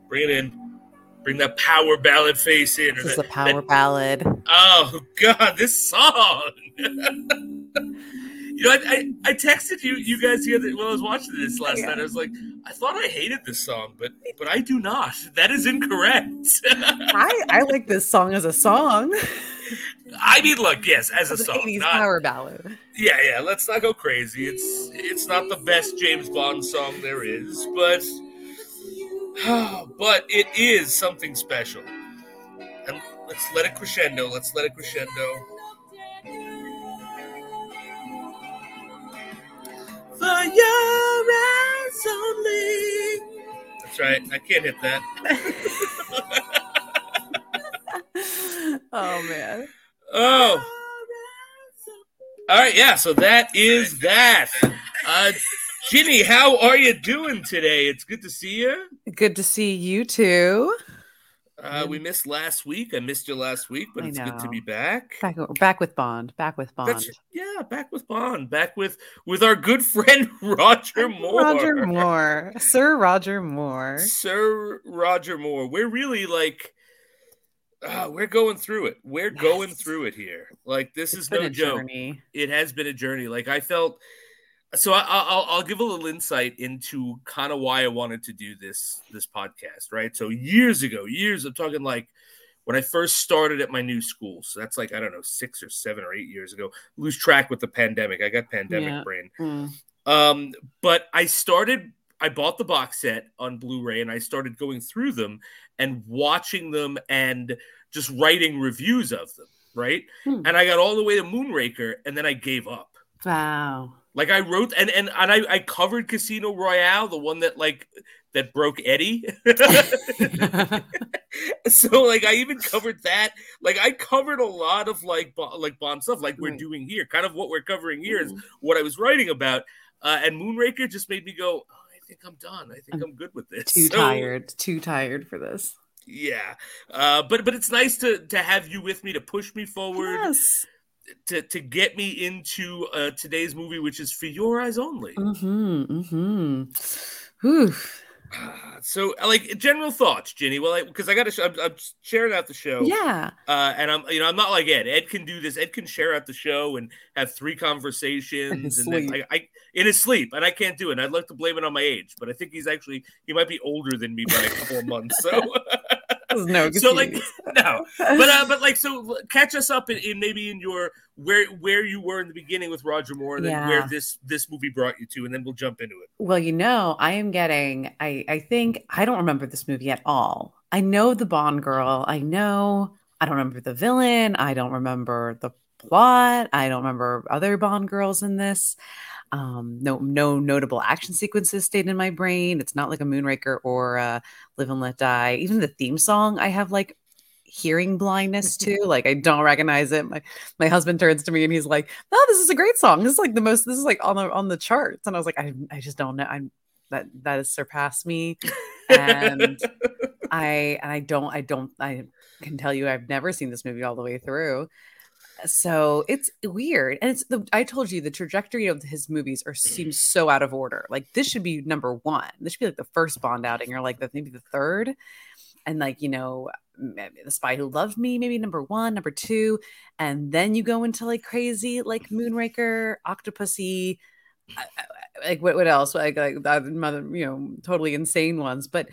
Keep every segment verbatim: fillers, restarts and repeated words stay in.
Bring it in. Bring that power ballad face in. This is that, a power that, ballad. Oh, God, this song. You know, I, I, I texted you you guys the other, when I was watching this last yeah. night. I was like, I thought I hated this song, but but I do not. That is incorrect. I, I like this song as a song. I mean, look, yes, as it's a an song. eighties not, power ballad. Yeah, yeah, let's not go crazy. It's it's not the best James Bond song there is, but but it is something special. And let's let it crescendo. Let's let it crescendo. For your eyes only. That's right. I can't hit that. Oh, man. Oh. All right. Yeah. So that is that. Uh, Ginny, how are you doing today? It's good to see you. Good to see you too. Uh, we missed last week. I missed you last week, but it's good to be back. Back, back with Bond. Back with Bond. That's, yeah, back with Bond. Back with with our good friend Roger Moore. Roger Moore, Sir Roger Moore. Sir Roger Moore. We're really like, uh, we're going through it. We're yes. going through it here. Like this it's is no joke. Journey. It has been a journey. Like I felt. So I, I'll I'll give a little insight into kind of why I wanted to do this this podcast, right? So years ago, years I'm talking like when I first started at my new school. So that's like I don't know six or seven or eight years ago. Lose track with the pandemic. I got pandemic yeah. brain. Mm. Um, but I started. I bought the box set on Blu-ray and I started going through them and watching them and just writing reviews of them, right? Mm. And I got all the way to Moonraker and then I gave up. Wow. Like I wrote and and, and I, I covered Casino Royale, the one that like that broke Eddie. So like I even covered that. Like I covered a lot of like like Bond stuff, like we're mm. doing here. Kind of what we're covering here mm. is what I was writing about. Uh, and Moonraker just made me go, oh, I think I'm done. I think I'm, I'm good with this. Too so, tired. Too tired for this. Yeah, uh, but but it's nice to to have you with me to push me forward. Yes. To, to get me into uh, today's movie, which is For Your Eyes Only. Mm-hmm, mm-hmm. Whew. So, like, general thoughts, Ginny. Well, because I, I got to, sh- I'm, I'm sharing out the show. Yeah. Uh, and I'm, you know, I'm not like Ed. Ed can do this. Ed can share out the show and have three conversations, and then I, I in his sleep, and I can't do it. And I'd like to blame it on my age, but I think he's actually he might be older than me by a couple of months. So. No, so like no, but uh, but like so, catch us up in, in maybe in your where where you were in the beginning with Roger Moore, and yeah. then where this this movie brought you to, and then we'll jump into it. Well, you know, I am getting. I I think I don't remember this movie at all. I know the Bond girl. I know. I don't remember the villain. I don't remember the plot. I don't remember other Bond girls in this. Um, no, no notable action sequences stayed in my brain. It's not like a Moonraker or uh, Live and Let Die. Even the theme song, I have like hearing blindness to. Like I don't recognize it. My my husband turns to me and he's like, "Oh, this is a great song. This is like the most. This is like on the on the charts." And I was like, "I I just don't know. I'm that that has surpassed me." And I and I don't I don't I can tell you I've never seen this movie all the way through. So it's weird. And it's the, I told you the trajectory of his movies are seems so out of order. Like this should be number one. This should be like the first Bond outing or like the, maybe the third. And like, you know, The Spy Who Loved Me, maybe number one, number two. And then you go into like crazy, like Moonraker, Octopussy, like what, what else? Like, like mother, you know, totally insane ones. But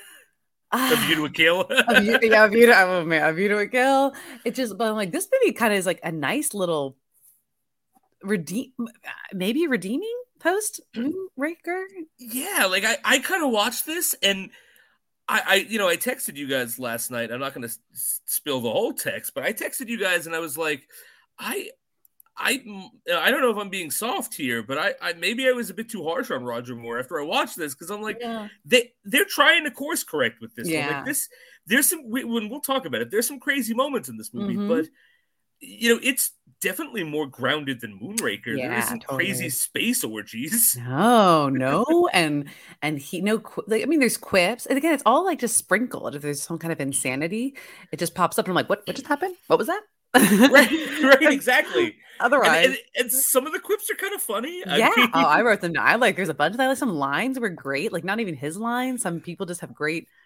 A View to a Kill. a view, yeah, a view to, oh man, A View to a Kill. It just, but I'm like, this movie kind of is like a nice little redeem, maybe redeeming post Moonraker. Yeah, like I, I kind of watched this and I, I, you know, I texted you guys last night. I'm not going to s- spill the whole text, but I texted you guys and I was like, I. I I don't know if I'm being soft here, but I, I maybe I was a bit too harsh on Roger Moore after I watched this because I'm like yeah. they they're trying to course correct with this yeah. one. Like this, there's some when we'll talk about it. There's some crazy moments in this movie, mm-hmm. but you know it's definitely more grounded than Moonraker. Yeah, there isn't totally. crazy space orgies. No, no, and and he no. Like, I mean, there's quips, and again, it's all like just sprinkled. If there's some kind of insanity, it just pops up, and I'm like, what? What just happened? What was that? right, right, exactly. Otherwise, and, and, and some of the quips are kind of funny. Yeah, I mean, oh, I wrote them down. I like. There's a bunch of that. Like some lines were great. Like not even his lines. Some people just have great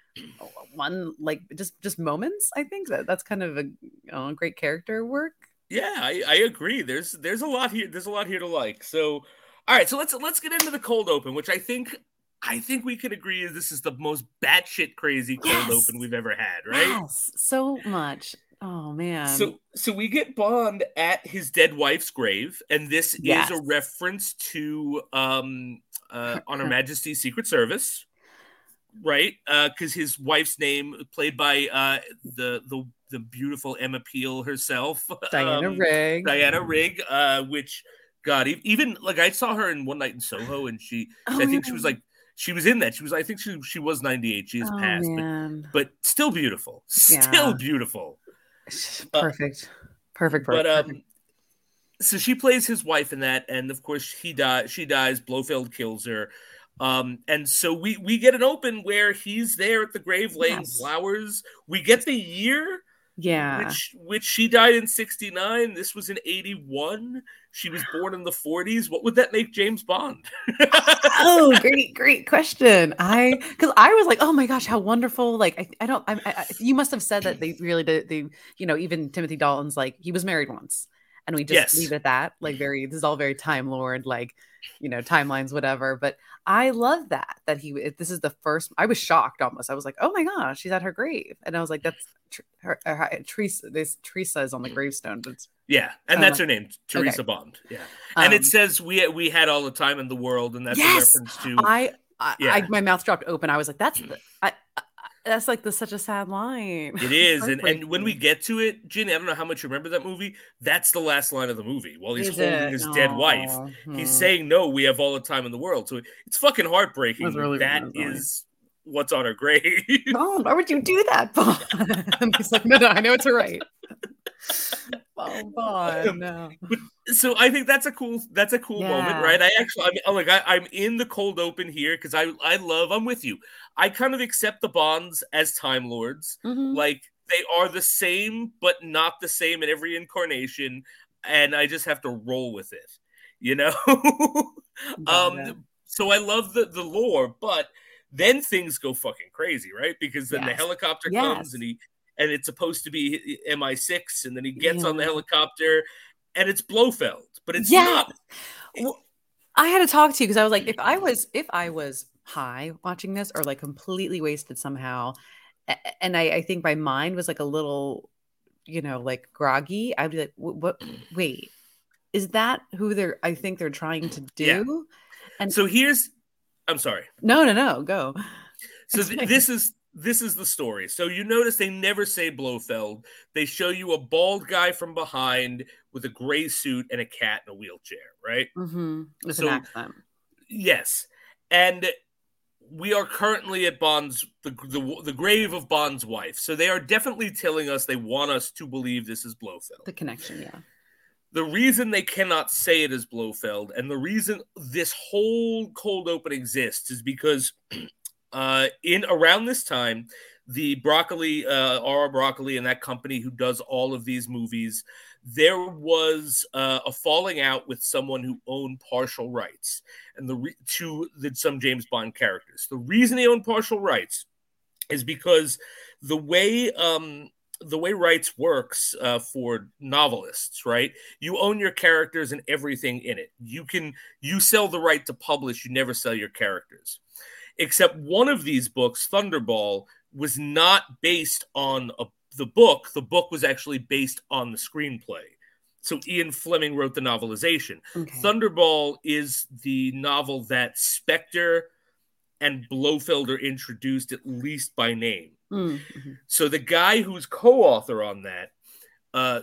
one like just just moments. I think that that's kind of a uh, great character work. Yeah, I, I agree. There's there's a lot here. There's a lot here to like. So, all right. So let's let's get into the cold open, which I think I think we can agree is this is the most batshit crazy cold yes. open we've ever had, right? Yes, so much. Oh man. So so we get Bond at his dead wife's grave, and this yes. is a reference to um uh, On Her Majesty's Secret Service, right? Because uh, his wife's name, played by uh, the the the beautiful Emma Peel herself, Diana um, Rigg. Diana Rigg, uh, which God, even like I saw her in One Night in Soho, and she, oh, I think she was like. She was in that. She was, I think she she was ninety-eight. She has oh, passed, man. but, but still beautiful. Still yeah. beautiful. Perfect. Uh, perfect. Perfect. But um, perfect. So she plays his wife in that, and of course he dies. She dies. Blofeld kills her, um, and so we we get an open where he's there at the grave laying yes. flowers. We get the year. Yeah. Which which she died in sixty-nine. This was in eighty-one. She was born in the forties. What would that make James Bond? Oh, great, great question. I because I was like, oh my gosh, how wonderful. Like, I, I don't, I, I, you must have said that they really did. They, you know, even Timothy Dalton's like, he was married once. And we just yes. leave it at that. Like, very, this is all very Time Lord, like, you know, timelines, whatever. But I love that, that he, this is the first, I was shocked almost. I was like, oh my gosh, she's at her grave. And I was like, that's her, her, her Teresa, this Teresa is on the gravestone. But yeah. And oh that's my, her name, Teresa okay. Bond. Yeah. Um, and it says we we had all the time in the world. And that's yes, a reference to. I, I, yeah. I, my mouth dropped open. I was like, that's the, I, I That's like the such a sad line. It is, and, and when we get to it, Ginny, I don't know how much you remember that movie. That's the last line of the movie. While he's is holding it? his oh, dead wife, hmm. he's saying, "No, we have all the time in the world." So it's fucking heartbreaking. Really that is what's on her grave. No, why would you do that, Bob? And he's like, "No, no, I know it's right." Oh, Bob, no. So I think that's a cool that's a cool yeah. moment, right? I actually, I mean, like, I, I'm in the cold open here because I I love. I'm with you. I kind of accept the Bonds as Time Lords. Mm-hmm. Like, they are the same, but not the same in every incarnation, and I just have to roll with it, you know. um, it. So I love the the lore, but then things go fucking crazy, right? Because then yes. the helicopter yes. comes and he. And it's supposed to be M I six, and then he gets yeah. on the helicopter, and it's Blofeld, but it's yeah. not. Well, I had to talk to you because I was like, if I was, if I was high watching this, or like completely wasted somehow, and I, I think my mind was like a little, you know, like groggy, I'd be like, what? Wait, is that who they're? I think they're trying to do. Yeah. And so here's, I'm sorry. No, no, no, go. So th- this is. This is the story. So you notice they never say Blofeld. They show you a bald guy from behind with a gray suit and a cat in a wheelchair, right? Mm-hmm. With so, an accent. Yes. And we are currently at Bond's, the, the, the grave of Bond's wife. So they are definitely telling us they want us to believe this is Blofeld. The connection, yeah. The reason they cannot say it is Blofeld, and the reason this whole cold open exists is because... Uh, in around this time, the Broccoli, uh, Aura Broccoli, and that company who does all of these movies, there was uh, a falling out with someone who owned partial rights, and the re- to the, some James Bond characters. The reason they own partial rights is because the way um, the way rights works uh, for novelists, right? You own your characters and everything in it. You can you sell the right to publish. You never sell your characters. Except one of these books, Thunderball, was not based on a, the book. The book was actually based on the screenplay. So Ian Fleming wrote the novelization. Okay. Thunderball is the novel that Spectre and Blofeld are introduced, at least by name. Mm-hmm. So the guy who's co-author on that uh,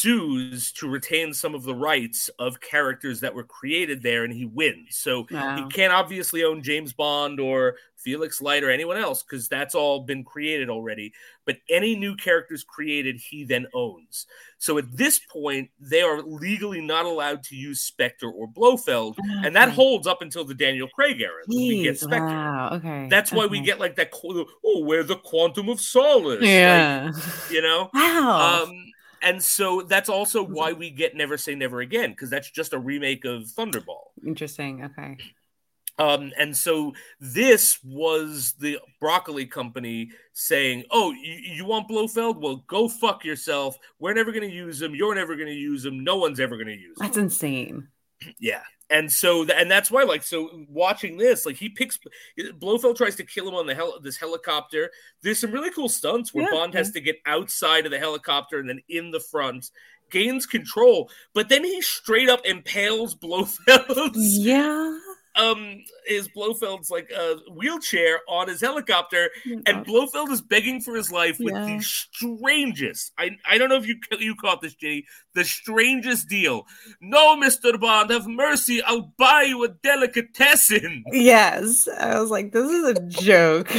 sues to retain some of the rights of characters that were created there, and he wins. So wow. he can't obviously own James Bond or Felix Leiter or anyone else because that's all been created already. But any new characters created, he then owns. So at this point, they are legally not allowed to use Spectre or Blofeld, okay. and that holds up until the Daniel Craig era. Jeez, we get Spectre. Wow, okay. That's why okay. we get like that, oh, we're the Quantum of Solace. Yeah. Like, you know? Wow. Um, And so that's also why we get Never Say Never Again, because that's just a remake of Thunderball. Interesting. Okay. Um, and so this was the broccoli company saying, oh, you, you want Blofeld? Well, go fuck yourself. We're never going to use him. You're never going to use him. No one's ever going to use him. That's insane. Yeah. And so, and that's why, like, so watching this, like, he picks, Blofeld tries to kill him on the hel- this helicopter. There's some really cool stunts where Yeah, Bond yeah. has to get outside of the helicopter and then in the front, gains control, but then he straight up impales Blofeld's Yeah. um his Blofeld's like a uh, wheelchair on his helicopter, Yeah. and Blofeld is begging for his life with Yeah. the strangest. I I don't know if you you caught this, Jenny. The strangest deal. No, Mister Bond, have mercy. I'll buy you a delicatessen. Yes, I was like, this is a joke.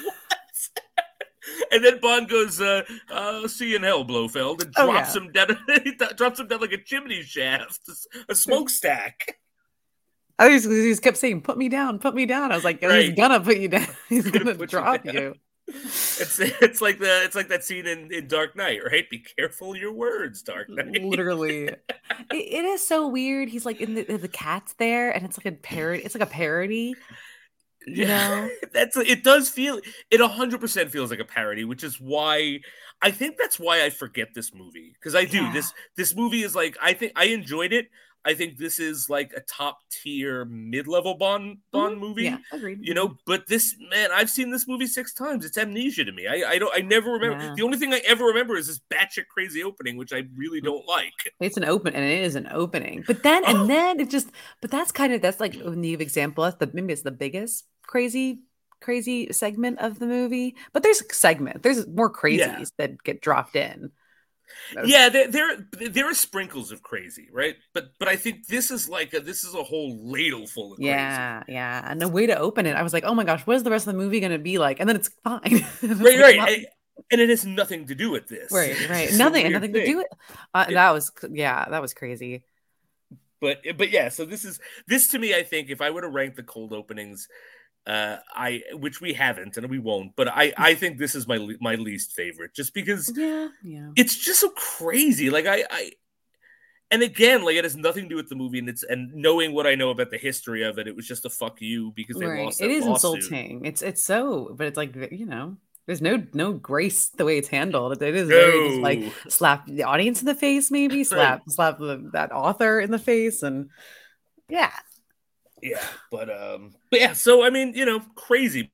And then Bond goes, uh, uh, "See you in hell, Blofeld," and Oh, drops yeah. him down. He drops him down like a chimney shaft, a smokestack. I was, he just kept saying, "Put me down, put me down." I was like, oh, Right. "He's gonna put you down. He's He's gonna, gonna put you drop down. you." It's it's like the it's like that scene in, in Dark Knight, right? Be careful your words, Dark Knight. Literally, it, it is so weird. He's like in the the cat's there, and it's like a parody. It's like a parody. You know, that's it. Does feel it a hundred percent feels like a parody, which is why I think that's why I forget this movie, because I do Yeah. this. This movie is like I think I enjoyed it. I think this is like a top tier mid level Bond Bond Mhm. movie. Yeah, agreed. You know, but this man, I've seen this movie six times. It's amnesia to me. I, I don't. I never remember. Yeah. The only thing I ever remember is this batshit crazy opening, which I really don't like. It's an open, and it is an opening. But then, and Oh. then it just, but that's kind of that's like when you example that's the maybe it's the biggest crazy, crazy segment of the movie. But there's a segment. There's more crazies Yeah. that get dropped in. Those- Yeah, there, there there are sprinkles of crazy, right? But but I think this is like a, this is a whole ladle full of crazy. Yeah, yeah. And the way to open it, I was like, oh my gosh, what is the rest of the movie going to be like? And then it's fine. It's Right, like right. not- And, and it has nothing to do with this. right, right. It's a Nothing, weird nothing to thing. do with. Uh, that was, yeah, that was crazy. But but yeah, so this is this to me. I think if I were to rank the cold openings, uh, I which we haven't and we won't, but I I think this is my le- my least favorite, just because Yeah, yeah. it's just so crazy. Like I I. And again, like it has nothing to do with the movie, and it's and knowing what I know about the history of it, it was just a fuck you because they Right. lost. It that is lawsuit. insulting. It's it's so, but it's like, you know, there's no no grace the way it's handled. It is very just like No. slap the audience in the face, maybe slap slap the, that author in the face, and yeah, Yeah, but um, but yeah. So I mean, you know, crazy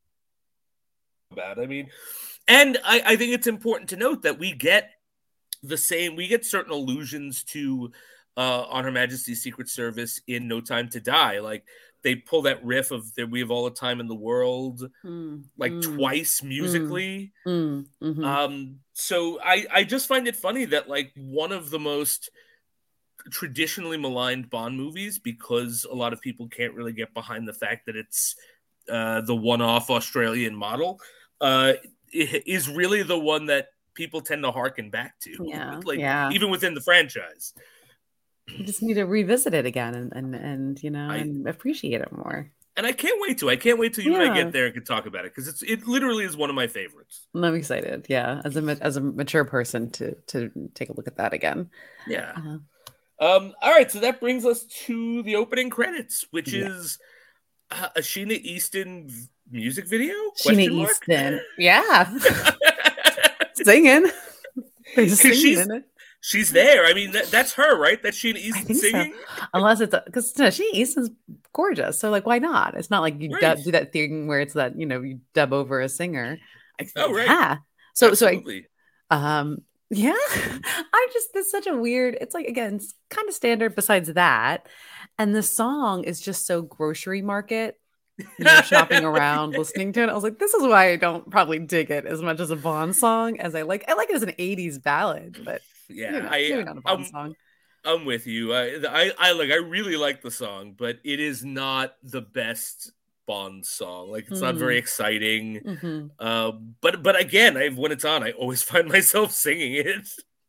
about. It. I mean, and I I think it's important to note that we get the same. We get certain allusions to uh on Her Majesty's Secret Service in No Time to Die. Like they pull that riff of that we have all the time in the world, Mm, like mm, twice musically. mm, mhm. Um, so I I just find it funny that like one of the most traditionally maligned Bond movies, because a lot of people can't really get behind the fact that it's uh, the one-off Australian model, uh, is really the one that people tend to harken back to. Yeah, like yeah. even within the franchise. You just need to revisit it again and and, and you know I- and appreciate it more. And I can't wait to. I can't wait till you and I Yeah. get there and can talk about it, because it's it literally is one of my favorites. I'm excited. Yeah, as a ma- as a mature person to to take a look at that again. Yeah. Uh-huh. Um, all right, so that brings us to the opening credits, which Yeah. is uh, a Sheena Easton v- music video? Sheena Question mark? Easton, yeah, singing. There's 'Cause singing she's- in it. She's there. I mean, that, that's her, right? That's Sheena Easton think so. singing? Unless it's because no, Sheena Easton's gorgeous, so like, why not? It's not like you Right. dub, do that thing where it's that you know you dub over a singer. I think, Oh, right. yeah. So so I, Absolutely. um yeah, I just it's such a weird. It's like again, it's kind of standard. Besides that, and the song is just so grocery market. You know, shopping around, listening to it. I was like, this is why I don't probably dig it as much as a Bond song as I like. I like it as an eighties ballad, but yeah, maybe not, I, maybe not a Bond I'm, song. I'm with you. I, I, I like. I really like the song, but it is not the best Bond song. Like, it's not very exciting. Mhm. Uh, but, but again, I, when it's on, I always find myself singing it.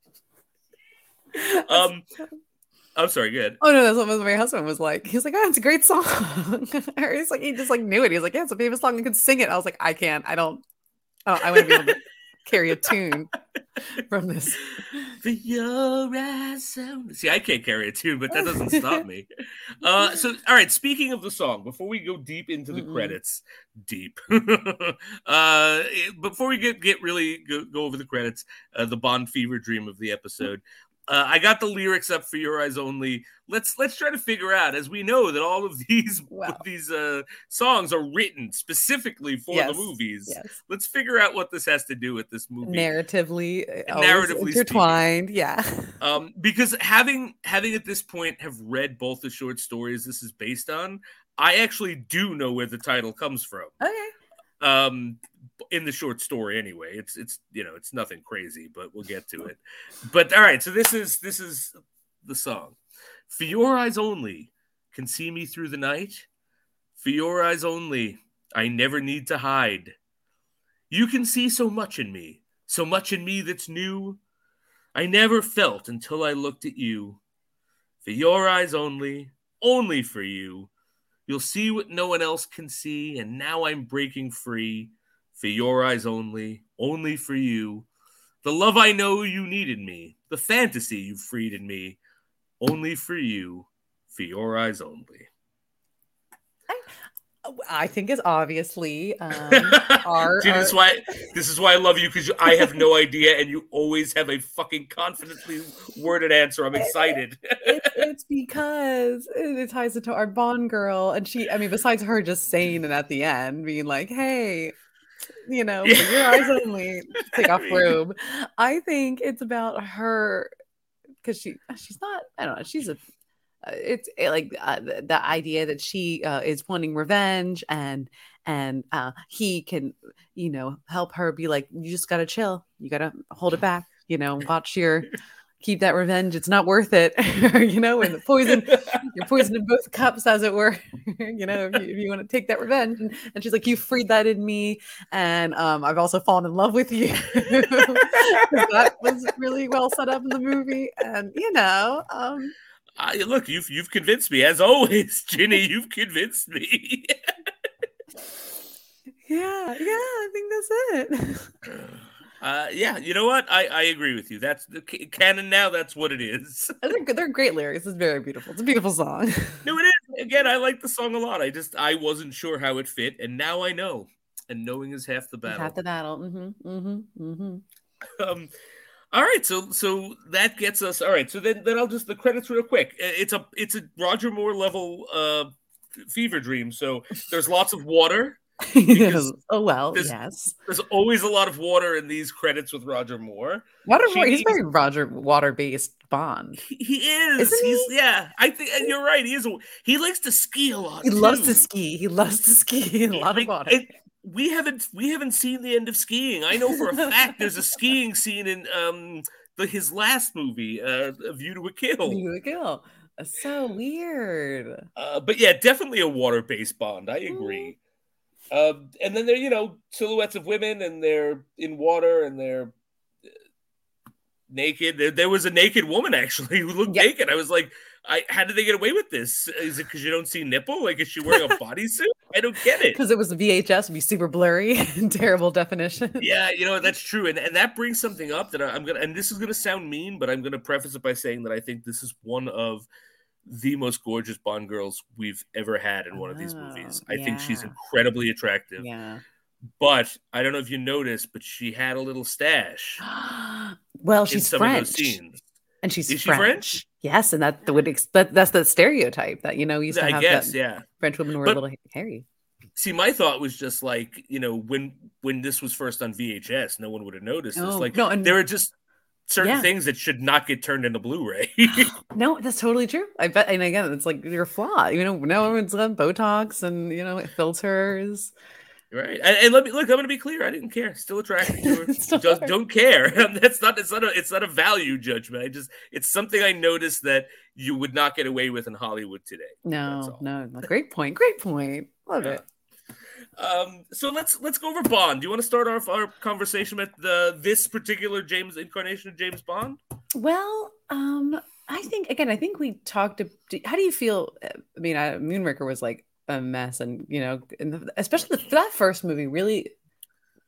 Um, I'm sorry. Good. Oh no, that's what my husband was like. He's like, oh, it's a great song. Or he's like, he just like knew it. He's like, yeah, it's a famous song. I can sing it. I was like, I can't. I don't. Oh, I want to be able to carry a tune. from this. For your eyes only. See, I can't carry a tune, but that doesn't stop me. Uh, so, all right, speaking of the song, before we go deep into the Mm-mm. credits, deep. uh, before we get, get really go, go over the credits, uh, the Bond fever dream of the episode, Uh, I got the lyrics up for Your Eyes Only. Let's let's try to figure out, as we know that all of these wow. these uh, songs are written specifically for yes. the movies. Yes. Let's figure out what this has to do with this movie. Narratively, narratively intertwined. Speaking. Yeah. Um, because having having at this point have read both the short stories this is based on, I actually do know where the title comes from. Okay. Um, in the short story anyway. It's it's you know, it's nothing crazy, but we'll get to it. But all right, so this is this is the song. For your eyes only can see me through the night. For your eyes only I never need to hide. You can see so much in me, so much in me that's new. I never felt until I looked at you. For your eyes only, only for you. You'll see what no one else can see, and now I'm breaking free. For your eyes only, only for you. The love I know you needed me, the fantasy you freed in me, only for you, for your eyes only. I think is obviously um, our. See, this, our... Is why, this is why I love you, because I have no idea, and you always have a fucking confidently worded answer. I'm excited. it, it's because it ties into our Bond girl, and she. I mean, besides her just saying it at the end, being like, "Hey, you know, for your eyes only, take off robe." I think it's about her because she she's not. I don't know. She's a. Uh, it's it, like uh, the, the idea that she uh, is wanting revenge, and and uh, he can, you know, help her be like, you just gotta chill, you gotta hold it back, you know, watch your keep that revenge. It's not worth it, you know. And the poison, you're poisoning both cups, as it were. You know, if you, if you want to take that revenge, and, and she's like, you freed that in me, and um, I've also fallen in love with you. That was really well set up in the movie, and you know. Um, Uh, look, you've you've convinced me, as always, Ginny. You've convinced me. yeah, yeah, I think that's it. Uh, yeah, you know what? I, I agree with you. That's the canon now. That's what it is. They're, they're great lyrics. It's very beautiful. It's a beautiful song. No, it is. Again, I like the song a lot. I just I wasn't sure how it fit, and now I know. And knowing is half the battle. Half the battle. Mm-hmm. Mm-hmm. Mm-hmm. Um. All right, so so that gets us. All right, so then then I'll just the credits real quick. It's a it's a Roger Moore level uh, fever dream. So there's lots of water. Oh well, there's, yes. There's always a lot of water in these credits with Roger Moore. Water Moore, he's very Roger water based Bond. He, he is. Isn't he's he? Yeah. I think and you're right. He is. A, he likes to ski a lot. He too. loves to ski. He loves to ski. A lot like, of water. It, We haven't we haven't seen the end of skiing. I know for a fact there's a skiing scene in um the his last movie, uh, A View to a Kill. View to a Kill. That's so weird. Uh, but yeah, definitely a water-based Bond. I agree. Mm. Uh, and then there, you know, silhouettes of women, and they're in water, and they're naked. There, there was a naked woman actually who looked yep. naked. I was like, I how did they get away with this? Is it because you don't see nipple? Like, is she wearing a bodysuit? I don't get it. Because it was a V H S, it'd be super blurry and terrible definition. Yeah, you know, that's true. And and that brings something up that I'm gonna, and this is gonna sound mean, but I'm gonna preface it by saying that I think this is one of the most gorgeous Bond girls we've ever had in one oh, of these movies. I yeah. think she's incredibly attractive. Yeah. But I don't know if you noticed, but she had a little stash. Well, she's French. And she's Is French. She French? Yes, and that would that, that's the stereotype that, you know, used to I have guess, that yeah. French women were but, a little hairy. See, my thought was just like, you know, when when this was first on V H S, no one would have noticed this. Oh, like, no, and, there are just certain yeah. things that should not get turned into Blu-ray. No, that's totally true. I bet, and again, it's like your flaw. You know, no one's got Botox and, you know, filters. Right, and, and let me look. I'm going to be clear. I didn't care. Still attracted to her. Just don't care. That's not. It's not a. It's not a value judgment. I just. It's something I noticed that you would not get away with in Hollywood today. No, no. Great point. Great point. Love yeah. it. Um. So let's let's go over Bond. Do you want to start off our conversation with the this particular James incarnation of James Bond? Well, um, I think again. I think we talked. To, how do you feel? I mean, I, Moonraker was like a mess, and you know, and the, especially the, that first movie really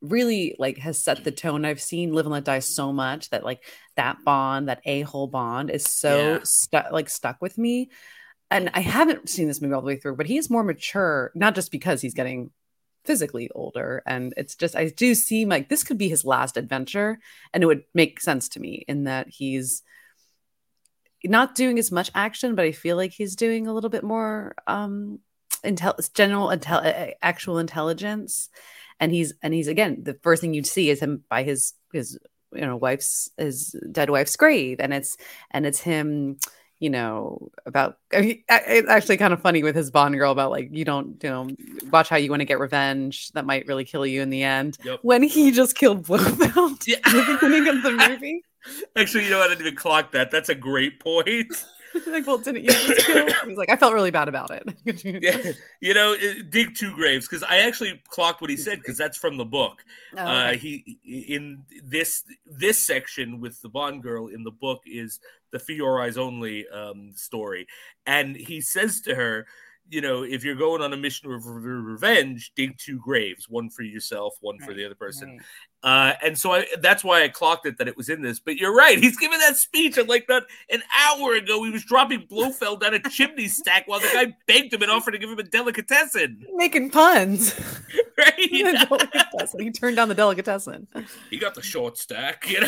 really like has set the tone. I've seen Live and Let Die so much that like that bond, that a-hole bond is so Yeah. stuck like stuck with me. And I haven't seen this movie all the way through, but he is more mature, not just because he's getting physically older. And it's just, I do seem like this could be his last adventure. And it would make sense to me in that he's not doing as much action, but I feel like he's doing a little bit more um, intel- general intel- actual intelligence. And he's, and he's, again, the first thing you'd see is him by his, his, you know, wife's, his dead wife's grave. And it's, and it's him, you know, about, it's actually kind of funny with his Bond girl about like, you don't, you know, watch how you want to get revenge. That might really kill you in the end. Yep. When he just killed Blofeld yeah. at the beginning of the movie. Actually, you know, I didn't even clock that. That's a great point. Like, well, didn't you just kill? He's like, I felt really bad about it. yeah. You know, dig two graves, because I actually clocked what he said, because that's from the book. Oh, okay. uh, he in this this section with the Bond girl in the book is the For Your Eyes Only um, story, and he says to her, you know, if you're going on a mission of revenge, dig two graves, one for yourself, one right, for the other person. Right. Uh, and so I, that's why I clocked it that it was in this. But you're right. He's giving that speech and like that an hour ago. He was dropping Blofeld down a chimney stack while the guy begged him and offered to give him a delicatessen. Making puns. Right? He turned down the delicatessen. He got the short stack, you know?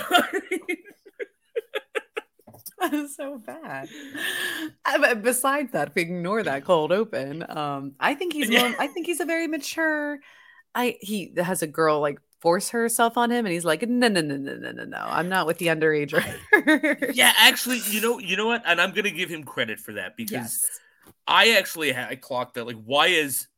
That is so bad. Uh, besides that, if we ignore that cold open, um, I think he's yeah. more, I think he's a very mature. I he has a girl like force herself on him, and he's like, no, no, no, no, no, no, no. I'm not with the underage. Yeah, actually, you know, you know what? And I'm gonna give him credit for that because yes. I actually had I clocked that. Like, why is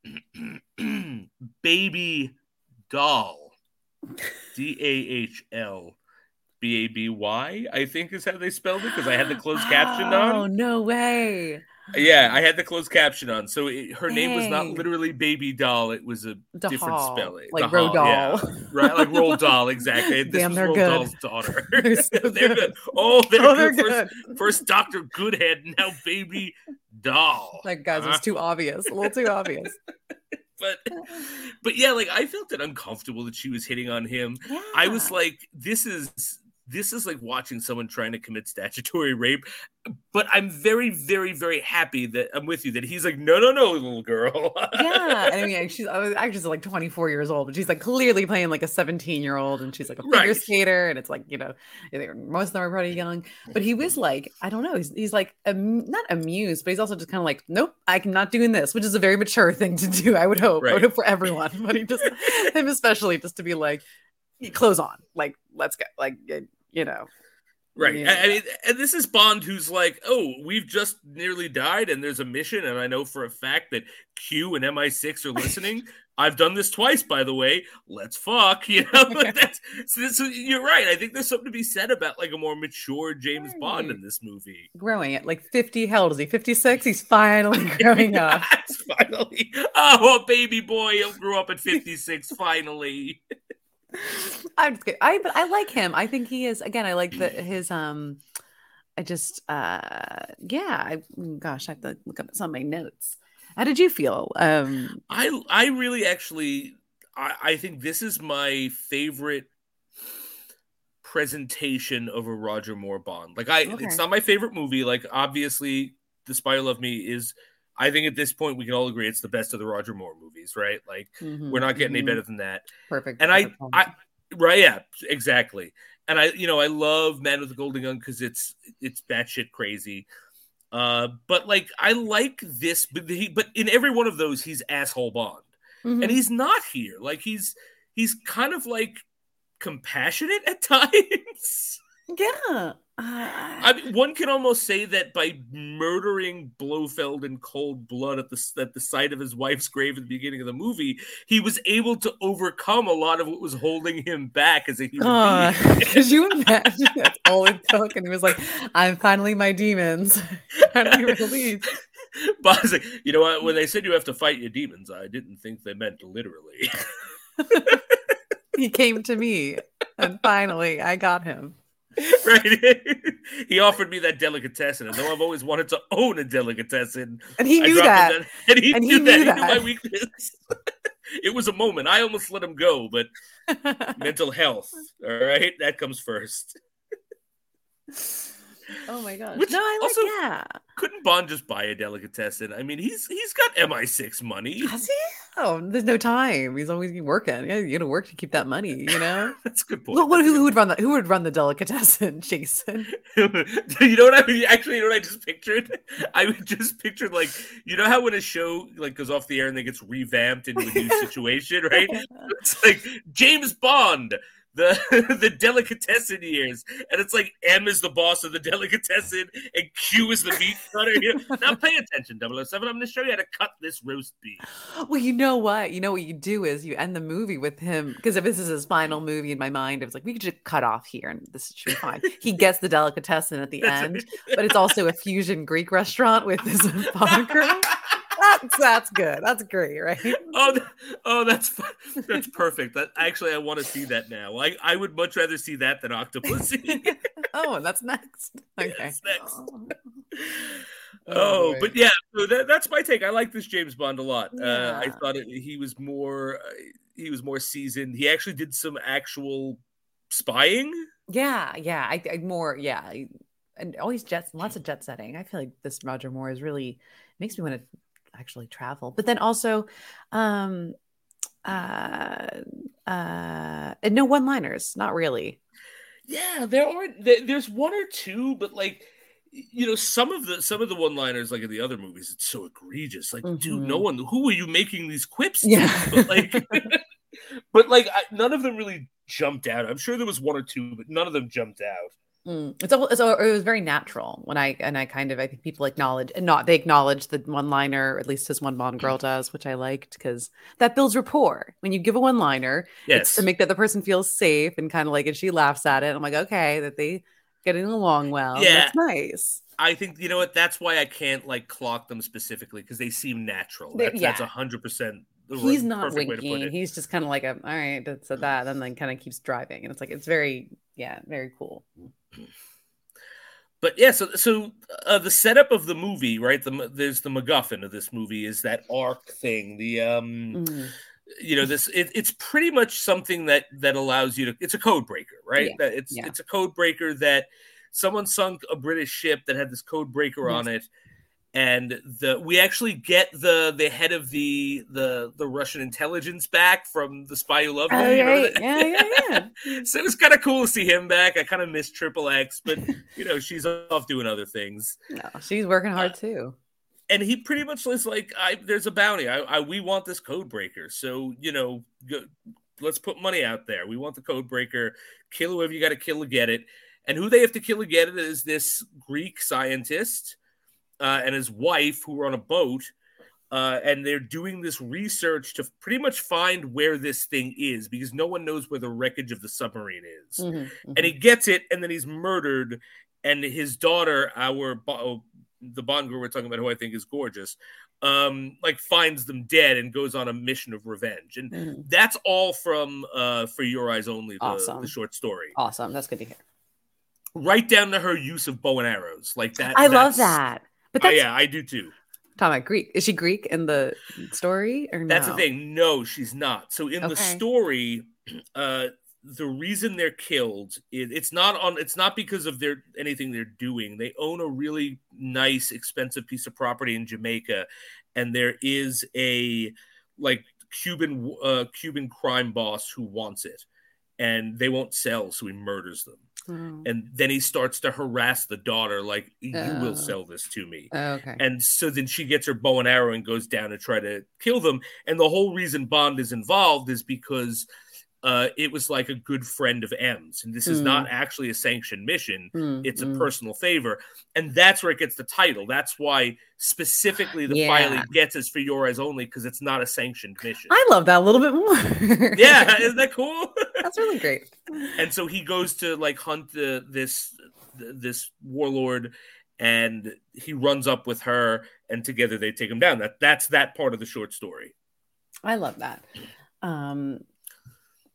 baby doll D A H L? B A B Y, I think is how they spelled it, because I had the closed caption on. Oh, no way. Yeah, I had the closed caption on. So it, her Dang. name was not literally Baby Doll. It was a Dahal. different spelling. Like Roald Dahl. Yeah. Right, like Roald Dahl, exactly. This Damn, was they're Roald good. Dahl's daughter. They're, so they're good. good. Oh, they're, oh, good. they're First, good. First Doctor Goodhead, now Baby Doll. Like, guys, it was too obvious. A little too obvious. But, but yeah, like, I felt it uncomfortable that she was hitting on him. Yeah. I was like, this is... This is like watching someone trying to commit statutory rape, but I'm very, very, very happy that I'm with you. That he's like, no, no, no, little girl. Yeah, I mean, she's I was actually like twenty-four years old, but she's like clearly playing like a seventeen year old, and she's like a figure right. skater, and it's like, you know, most of them are pretty young. But he was like, I don't know, he's he's like um, not amused, but he's also just kind of like, nope, I'm not doing this, which is a very mature thing to do. I would hope, right. I would hope for everyone, but he just him especially just to be like, clothes on, like let's go, like. You know, right? Yeah. I mean, and this is Bond, who's like, "Oh, we've just nearly died, and there's a mission, and I know for a fact that Q and M I six are listening. I've done this twice, by the way. Let's fuck." You know, that's, so, so you're right. I think there's something to be said about like a more mature James right. Bond in this movie. Growing at like fifty. How old is he? fifty-six. He's finally growing up. Finally, oh, baby boy, he'll grow up at fifty-six. Finally. I'm just kidding. I but I like him. I think he is. Again, I like the his um. I just uh yeah. I gosh, I have to look up some of my notes. How did you feel? Um, I I really actually I, I think this is my favorite presentation of a Roger Moore Bond. Like I, okay. It's not my favorite movie. Like obviously, The Spy Who Loved Me is. I think at this point we can all agree it's the best of the Roger Moore movies, right? Like mm-hmm, we're not getting mm-hmm. any better than that. Perfect. And perfect I, I, right, yeah, exactly. And I, you know, I love Man with the Golden Gun because it's it's batshit crazy. Uh, but like I like this, but he, but in every one of those he's asshole Bond, mm-hmm. and he's not here. Like he's he's kind of like compassionate at times. Yeah. Uh, I mean, one can almost say that by murdering Blofeld in cold blood at the at the site of his wife's grave at the beginning of the movie, he was able to overcome a lot of what was holding him back as a human uh, being. Could you imagine? That's all it took, and he was like, "I'm finally my demons." Finally released. But I was like, you know what? When they said you have to fight your demons, I didn't think they meant literally. He came to me, and finally, I got him. Right, he offered me that delicatessen, and though I've always wanted to own a delicatessen, and he knew that, that, and he, and knew, he that. knew that, he knew my weakness. It was a moment. I almost let him go, but mental health, all right? That comes first. Oh my gosh. Which no, I like also, yeah. Couldn't Bond just buy a delicatessen? I mean, he's he's got M I six money. Has he? Oh, there's no time. He's always working. Yeah, you gotta work to keep that money, you know? That's a good point. What, what, That's who, good who would run that? Who would run the delicatessen, Jason? you know what I mean? Actually, you know what I just pictured? I just pictured, like, you know how when a show like goes off the air and then gets revamped into a new situation, right? It's like James Bond, the the delicatessen years, and it's like M is the boss of the delicatessen and Q is the meat cutter. You know? Now pay attention, double oh seven. I'm going to show you how to cut this roast beef. Well, you know what? You know what you do is you end the movie with him, because if this is his final movie in my mind, it was like we could just cut off here and this should be fine. He gets the delicatessen at the That's end, right. but it's also a fusion Greek restaurant with his Bond girl. That's that's good. That's great, right? Oh, th- oh, that's that's perfect. That actually, I want to see that now. I I would much rather see that than Octopussy. Oh, that's next. Okay, That's next. Oh, Oh, boy. but yeah, so that, that's my take. I like this James Bond a lot. Uh, I Yeah. thought it, he was more uh, he was more seasoned. He actually did some actual spying. Yeah, yeah. I, I more, yeah, I- and always jets, lots of jet setting. I feel like this Roger Moore is really makes me want to actually travel. But then also, um, uh, uh, and no one-liners, not really. Yeah, there are there, there's one or two, but like you know, some of the some of the one-liners, like in the other movies, it's so egregious. Like, dude, no Mhm. one. Who are you making these quips to? Yeah. But like, but like, I, none of them really jumped out. I'm sure there was one or two, but none of them jumped out. Mm. It's, al- it's al- it was very natural when I and I kind of I think people acknowledge and not they acknowledge the one liner, at least as one Bond girl does, which I liked because that builds rapport. When you give a one liner, it's to Yes, make the other person feel safe and kind of like, and she laughs at it. I'm like, okay, that they getting along well. And yeah. that's nice. I think you know what. That's why I can't like clock them specifically because they seem natural. They're- That's yeah, that's a hundred percent the he's right- not perfect way to put winking. it. He's just kind of like a all right, that's that, and then kind of keeps driving, and it's like it's very yeah, very cool. But yeah, so so uh, the setup of the movie, right? The there's the MacGuffin of this movie is that arc thing. The um, Mhm. you know, this it, it's pretty much something that that allows you to. It's a code breaker, right? Yeah, That it's yeah. it's a code breaker that someone sunk a British ship that had this code breaker on it, and the we actually get the the head of the the the Russian intelligence back from The Spy Who Loved Me. Oh, You remember right. that? Yeah, yeah, yeah. So it was kind of cool to see him back. I kind of miss Triple X, but you know she's off doing other things. No, she's working hard Uh, too. and he pretty much was like, "I there's a bounty. I, I we want this code breaker. So you know, go, let's put money out there. We want the code breaker. Kill whoever you got to kill to get it. And who they have to kill to get it is this Greek scientist uh, and his wife who are on a boat." Uh, and they're doing this research to pretty much find where this thing is because no one knows where the wreckage of the submarine is. Mhm, And he mhm. gets it, and then he's murdered. And his daughter, our Bo- the Bond girl we're talking about, who I think is gorgeous, um, like finds them dead and goes on a mission of revenge. And Mhm. that's all from uh, For Your Eyes Only, the, Awesome. the short story. Awesome. That's good to hear. Right down to her use of bow and arrows, like that. I love that's- that. But Uh, that's yeah, I do too. talking about Greek. Is she Greek in the story or no? That's the thing. No, she's not. So in the Okay. story, uh, the reason they're killed, it, it's not on. It's not because of their anything they're doing. They own a really nice, expensive piece of property in Jamaica, and there is a like Cuban uh, Cuban crime boss who wants it, and they won't sell, so he murders them. Oh. And then he starts to harass the daughter, like, "You Oh. will sell this to me." Oh, okay. And so then she gets her bow and arrow and goes down to try to kill them. And the whole reason Bond is involved is because uh, it was like a good friend of M's. And this is Mm. not actually a sanctioned mission. Mm, It's a mm. personal favor. And that's where it gets the title. That's why specifically the Yeah. file he gets is For Your Eyes Only, because it's not a sanctioned mission. I love that a little bit more. Yeah, isn't that cool? That's really great. And so he goes to like hunt the, this this warlord, and he runs up with her, and together they take him down. That that's that part of the short story. I love that. Um,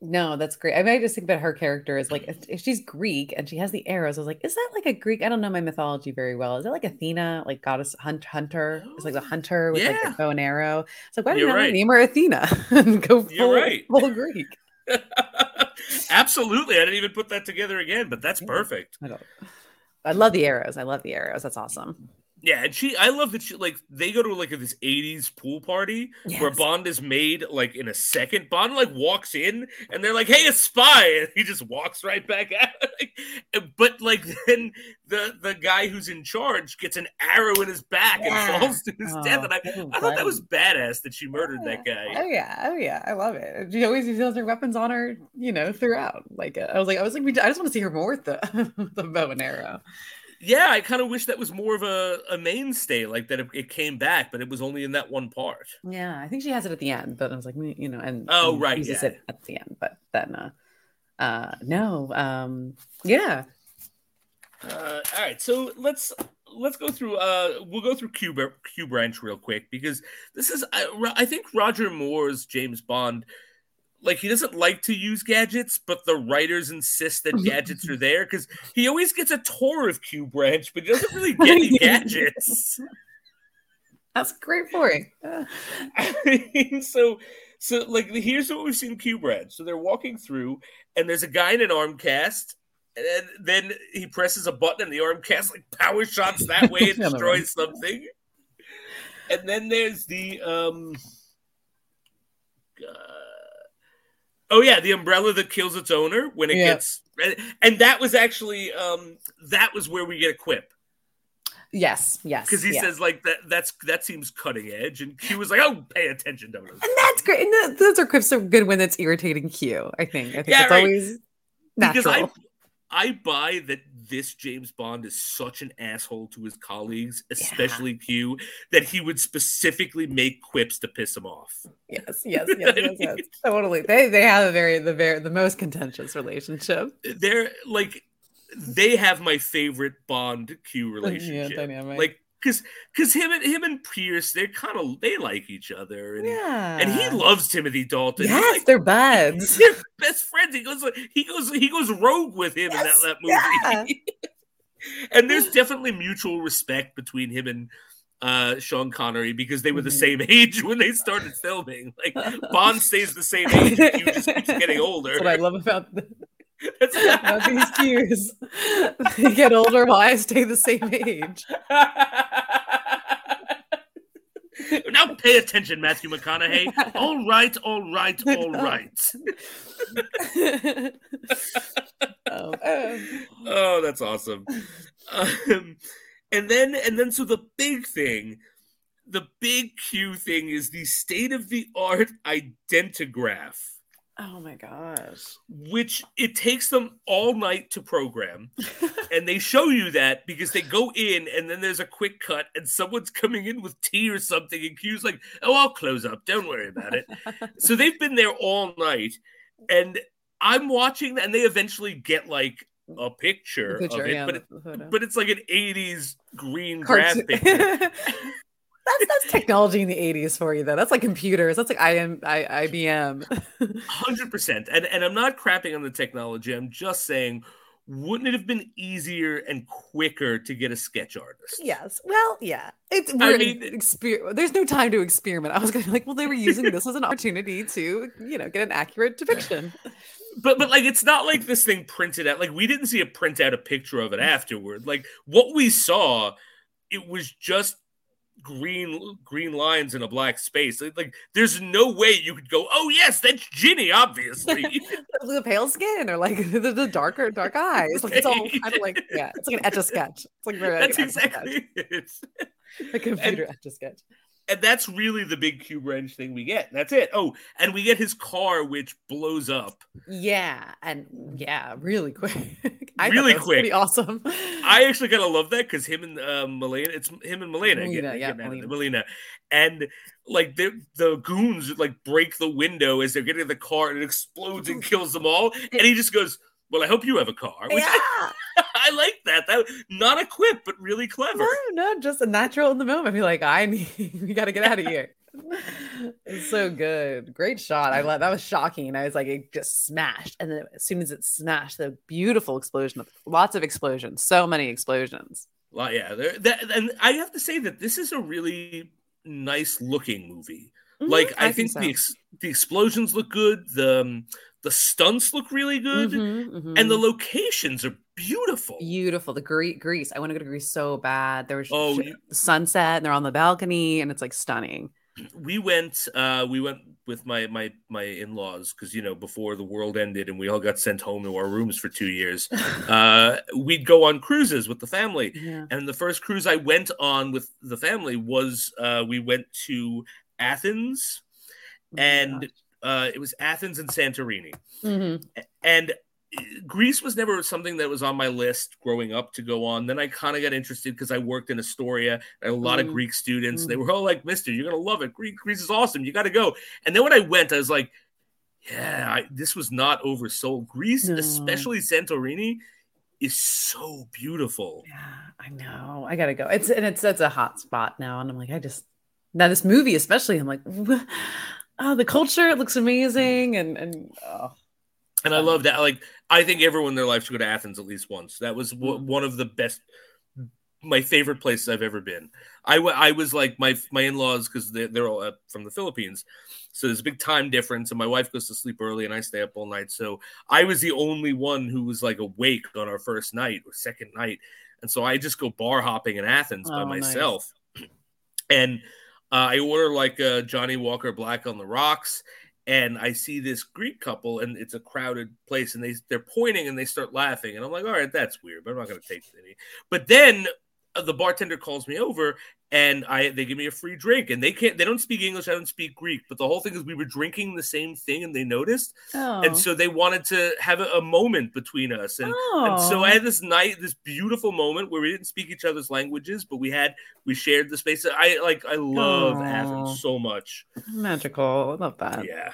No, that's great. I mean, I just think about her character as like if, if she's Greek and she has the arrows. I was like, is that like a Greek? I don't know my mythology very well. Is it like Athena, like goddess hunt hunter? It's like the Oh, hunter with like the yeah, bow and arrow. It's like, why you're didn't I right. name her Athena and go You're full right. full Greek? Absolutely. I didn't even put that together again, but that's Yeah, perfect. I don't. I love the arrows. I love the arrows. That's awesome. Yeah, and she I love that she like they go to like this eighties pool party where Yes. Bond is made like in a second. Bond like walks in and they're like, "Hey, a spy," and he just walks right back out. Like, but like then the the guy who's in charge gets an arrow in his back Yeah. and falls to his Oh, death. And I, so I thought that was bloody. badass that she murdered Yeah. that guy. Oh yeah, oh yeah, I love it. She always feels her weapons on her, you know, throughout. Like uh, I was like, I was like, we, I just want to see her more with the the bow and arrow. Yeah, I kind of wish that was more of a, a mainstay, like that it, it came back, but it was only in that one part. Yeah, I think she has it at the end, but I was like, mm, you know, and, Oh, and right, uses yeah. it at the end, but then, uh, uh, no, um, yeah, Uh, all right, so let's let's go through. Uh, we'll go through Q, Q Branch real quick because this is I, I think Roger Moore's James Bond. Like he doesn't like to use gadgets, but the writers insist that gadgets are there because he always gets a tour of Q Branch, but he doesn't really get any gadgets. That's great for you. I mean, so so like here's what we've seen Q Branch. So they're walking through, and there's a guy in an arm cast. And then he presses a button and the arm cast like power shots that way and destroys something. And then there's the um uh, oh yeah, the umbrella that kills its owner when it yeah. gets and that was actually um that was where we get a quip. Yes, yes. Because he yeah. says like that that's that seems cutting edge, and Q was like, "Oh, pay attention, double oh." And that's great. And that, those are quips are good when it's irritating Q. I think. I think yeah, it's right. always natural. Because I I buy that this James Bond is such an asshole to his colleagues, especially yeah. Q, that he would specifically make quips to piss him off. Yes, yes, yes, yes, yes. Totally. They they have a very the very the most contentious relationship. They're like they have my favorite Bond Q relationship. Yeah, dynamic. Like because because him and him and Pierce, they're kind of they like each other, and yeah, and he loves Timothy Dalton. Yes, like, they're buds. They're best friends. He goes he goes he goes rogue with him yes, in that, that movie. Yeah. And there's definitely mutual respect between him and uh, Sean Connery because they were the same age when they started filming. Like Bond stays the same age, and Q just keeps getting older. That's what I love about the. That's about these cues. They get older while I stay the same age. Now pay attention, Matthew McConaughey. All right, all right, all right. oh, um. oh, that's awesome. Um, and then, and then, so the big thing, the big Q thing is the state-of-the-art identigraph. Oh my gosh. Which it takes them all night to program. And they show you that because they go in and then there's a quick cut and someone's coming in with tea or something and Q's like, oh, I'll close up. Don't worry about it. So they've been there all night and I'm watching and they eventually get like a picture, picture of it, yeah, but, it but it's like an eighties green graph picture. That's that's technology in the eighties for you, though. That's like computers. That's like I M, I, I B M. one hundred percent. And, and I'm not crapping on the technology. I'm just saying, wouldn't it have been easier and quicker to get a sketch artist? Yes. Well, yeah. It's I mean, exper- there's no time to experiment. I was going to be like, well, they were using this as an opportunity to, you know, get an accurate depiction. But but like it's not like this thing printed out. Like we didn't see it print out a picture of it afterward. Like what we saw, it was just green green lines in a black space. Like there's no way you could go, oh yes, that's Ginny, obviously. The pale skin or like the, the darker dark eyes. Like it's all kind of like yeah, it's like an etch a sketch. It's like very that's like exactly it. A computer etch a sketch. And that's really the big Q Branch thing we get. That's it. Oh, and we get his car, which blows up. Yeah, and yeah, really quick. I really that was quick. Pretty awesome. I actually kind of love that because him and uh, Melina, it's him and Melina. Melina, get, yeah, get Melina. Melina. And like the the goons like break the window as they're getting in the car and it explodes and kills them all. And he just goes, well, I hope you have a car. Which yeah. I, I like that. That not a quip, but really clever. No, no, just a natural in the moment. Be like, I need, we got to get out of here. It's so good. Great shot. I love that was shocking. I was like, it just smashed. And then as soon as it smashed, the beautiful explosion of lots of explosions, so many explosions. Well, yeah, there, that, and I have to say that this is a really nice looking movie. Mm-hmm, Like, I, I think, think so. the ex- the explosions look good. The um, the stunts look really good, mm-hmm, mm-hmm. and the locations are beautiful. Beautiful. The Gre- Greece. I want to go to Greece so bad. There was Oh, sh- you, the sunset, and they're on the balcony, and it's like stunning. we went. Uh, we went with my my my in laws because you know before the world ended and we all got sent home to our rooms for two years. uh, we'd go on cruises with the family, Yeah. and the first cruise I went on with the family was uh, we went to Athens, Oh my and gosh. uh, it was Athens and Santorini, Mhm. and Greece was never something that was on my list growing up to go on. Then I kind of got interested because I worked in Astoria. I had a lot of Mm. Greek students. Mm. They were all like, "Mister, you're gonna love it. Greek, Greece is awesome. You got to go." And then when I went, I was like, "Yeah, I, this was not oversold. Greece, No. especially Santorini, is so beautiful." Yeah, I know. I gotta go. It's and it's it's a hot spot now, and I'm like, I just now this movie especially. I'm like, oh, the culture it looks amazing, and and oh, And I love that. Like, I think everyone in their life should go to Athens at least once. That was w- Mm. one of the best, my favorite places I've ever been. I, w- I was like, my my in-laws, because they're, they're all uh, from the Philippines. So there's a big time difference. And my wife goes to sleep early and I stay up all night. So I was the only one who was like awake on our first night or second night. And so I just go bar hopping in Athens by Oh, nice. myself. And uh, I order like a Johnny Walker Black on the Rocks. And I see this Greek couple, and it's a crowded place, and they they're pointing and they start laughing, and I'm like, all right, that's weird, but I'm not going to take any. But then uh, the bartender calls me over, and I they give me a free drink, and they can't they don't speak English, I don't speak Greek, but the whole thing is we were drinking the same thing, and they noticed, Oh. and so they wanted to have a, a moment between us, and Oh. and so I had this night, this beautiful moment where we didn't speak each other's languages, but we had we shared the space. I like I love Oh. Athens so much. Magical. I love that. Yeah.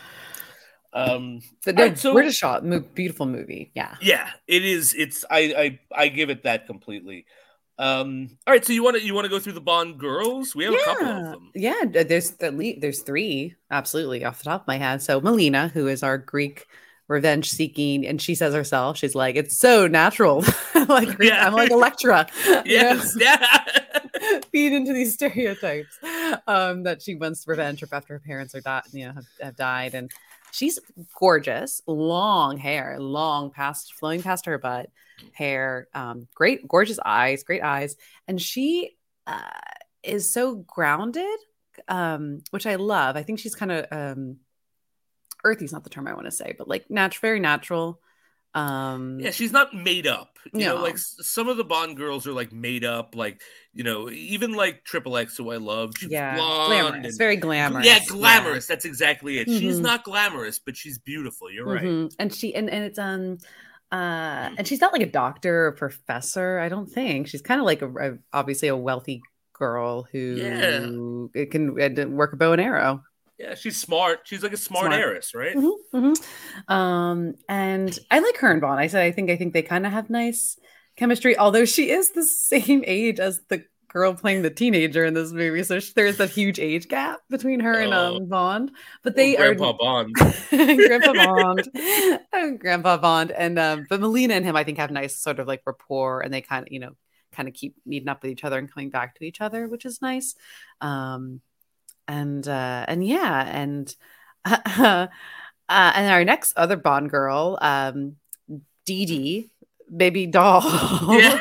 Um, But all no, right, so British shot, mo- beautiful movie. Yeah. yeah, it is. It's I I I give it that completely. Um, all right, so you want to you want to go through the Bond girls? We have a couple of them. Yeah, there's the lead, there's three absolutely off the top of my head. So Melina, who is our Greek revenge seeking, and she says herself, she's like, it's so natural. Like Yeah. I'm like Electra. Yes, yeah. Feed into these stereotypes um, that she wants revenge after her parents are died, you know, have, have died, and she's gorgeous, long hair, long past flowing past her butt, hair, um, great, gorgeous eyes, great eyes, and she uh, is so grounded, um, which I love. I think she's kind of um, earthy is not the term I want to say, but like natural, very natural. Um, Yeah, she's not made up. You know, No. like s- some of the Bond girls are like made up. Like you know, even like Triple X, who I love. She was yeah, blonde glamorous, and- very glamorous. Yeah, glamorous. That's exactly it. She's Mhm. not glamorous, but she's beautiful. You're right. Mhm. And she and, and it's um uh and she's not like a doctor or professor, I don't think. She's kind of like a, a obviously a wealthy girl who it can uh, work a bow and arrow. Yeah, she's smart. She's like a smart, Smart. heiress, right? Mhm, mhm. Um and I like her and Bond. I said I think I think they kind of have nice chemistry, although she is the same age as the girl playing the teenager in this movie. So sh- there's that huge age gap between her and Oh. um Bond. But they Oh, are Grandpa Bond. Grandpa Bond, Oh, Grandpa Bond, and um, but Melina and him, I think, have nice sort of like rapport, and they kind of, you know, kind of keep meeting up with each other and coming back to each other, which is nice. Um, and uh, and yeah, and uh, and our next other Bond girl, um, Dee Dee, baby doll. Yeah.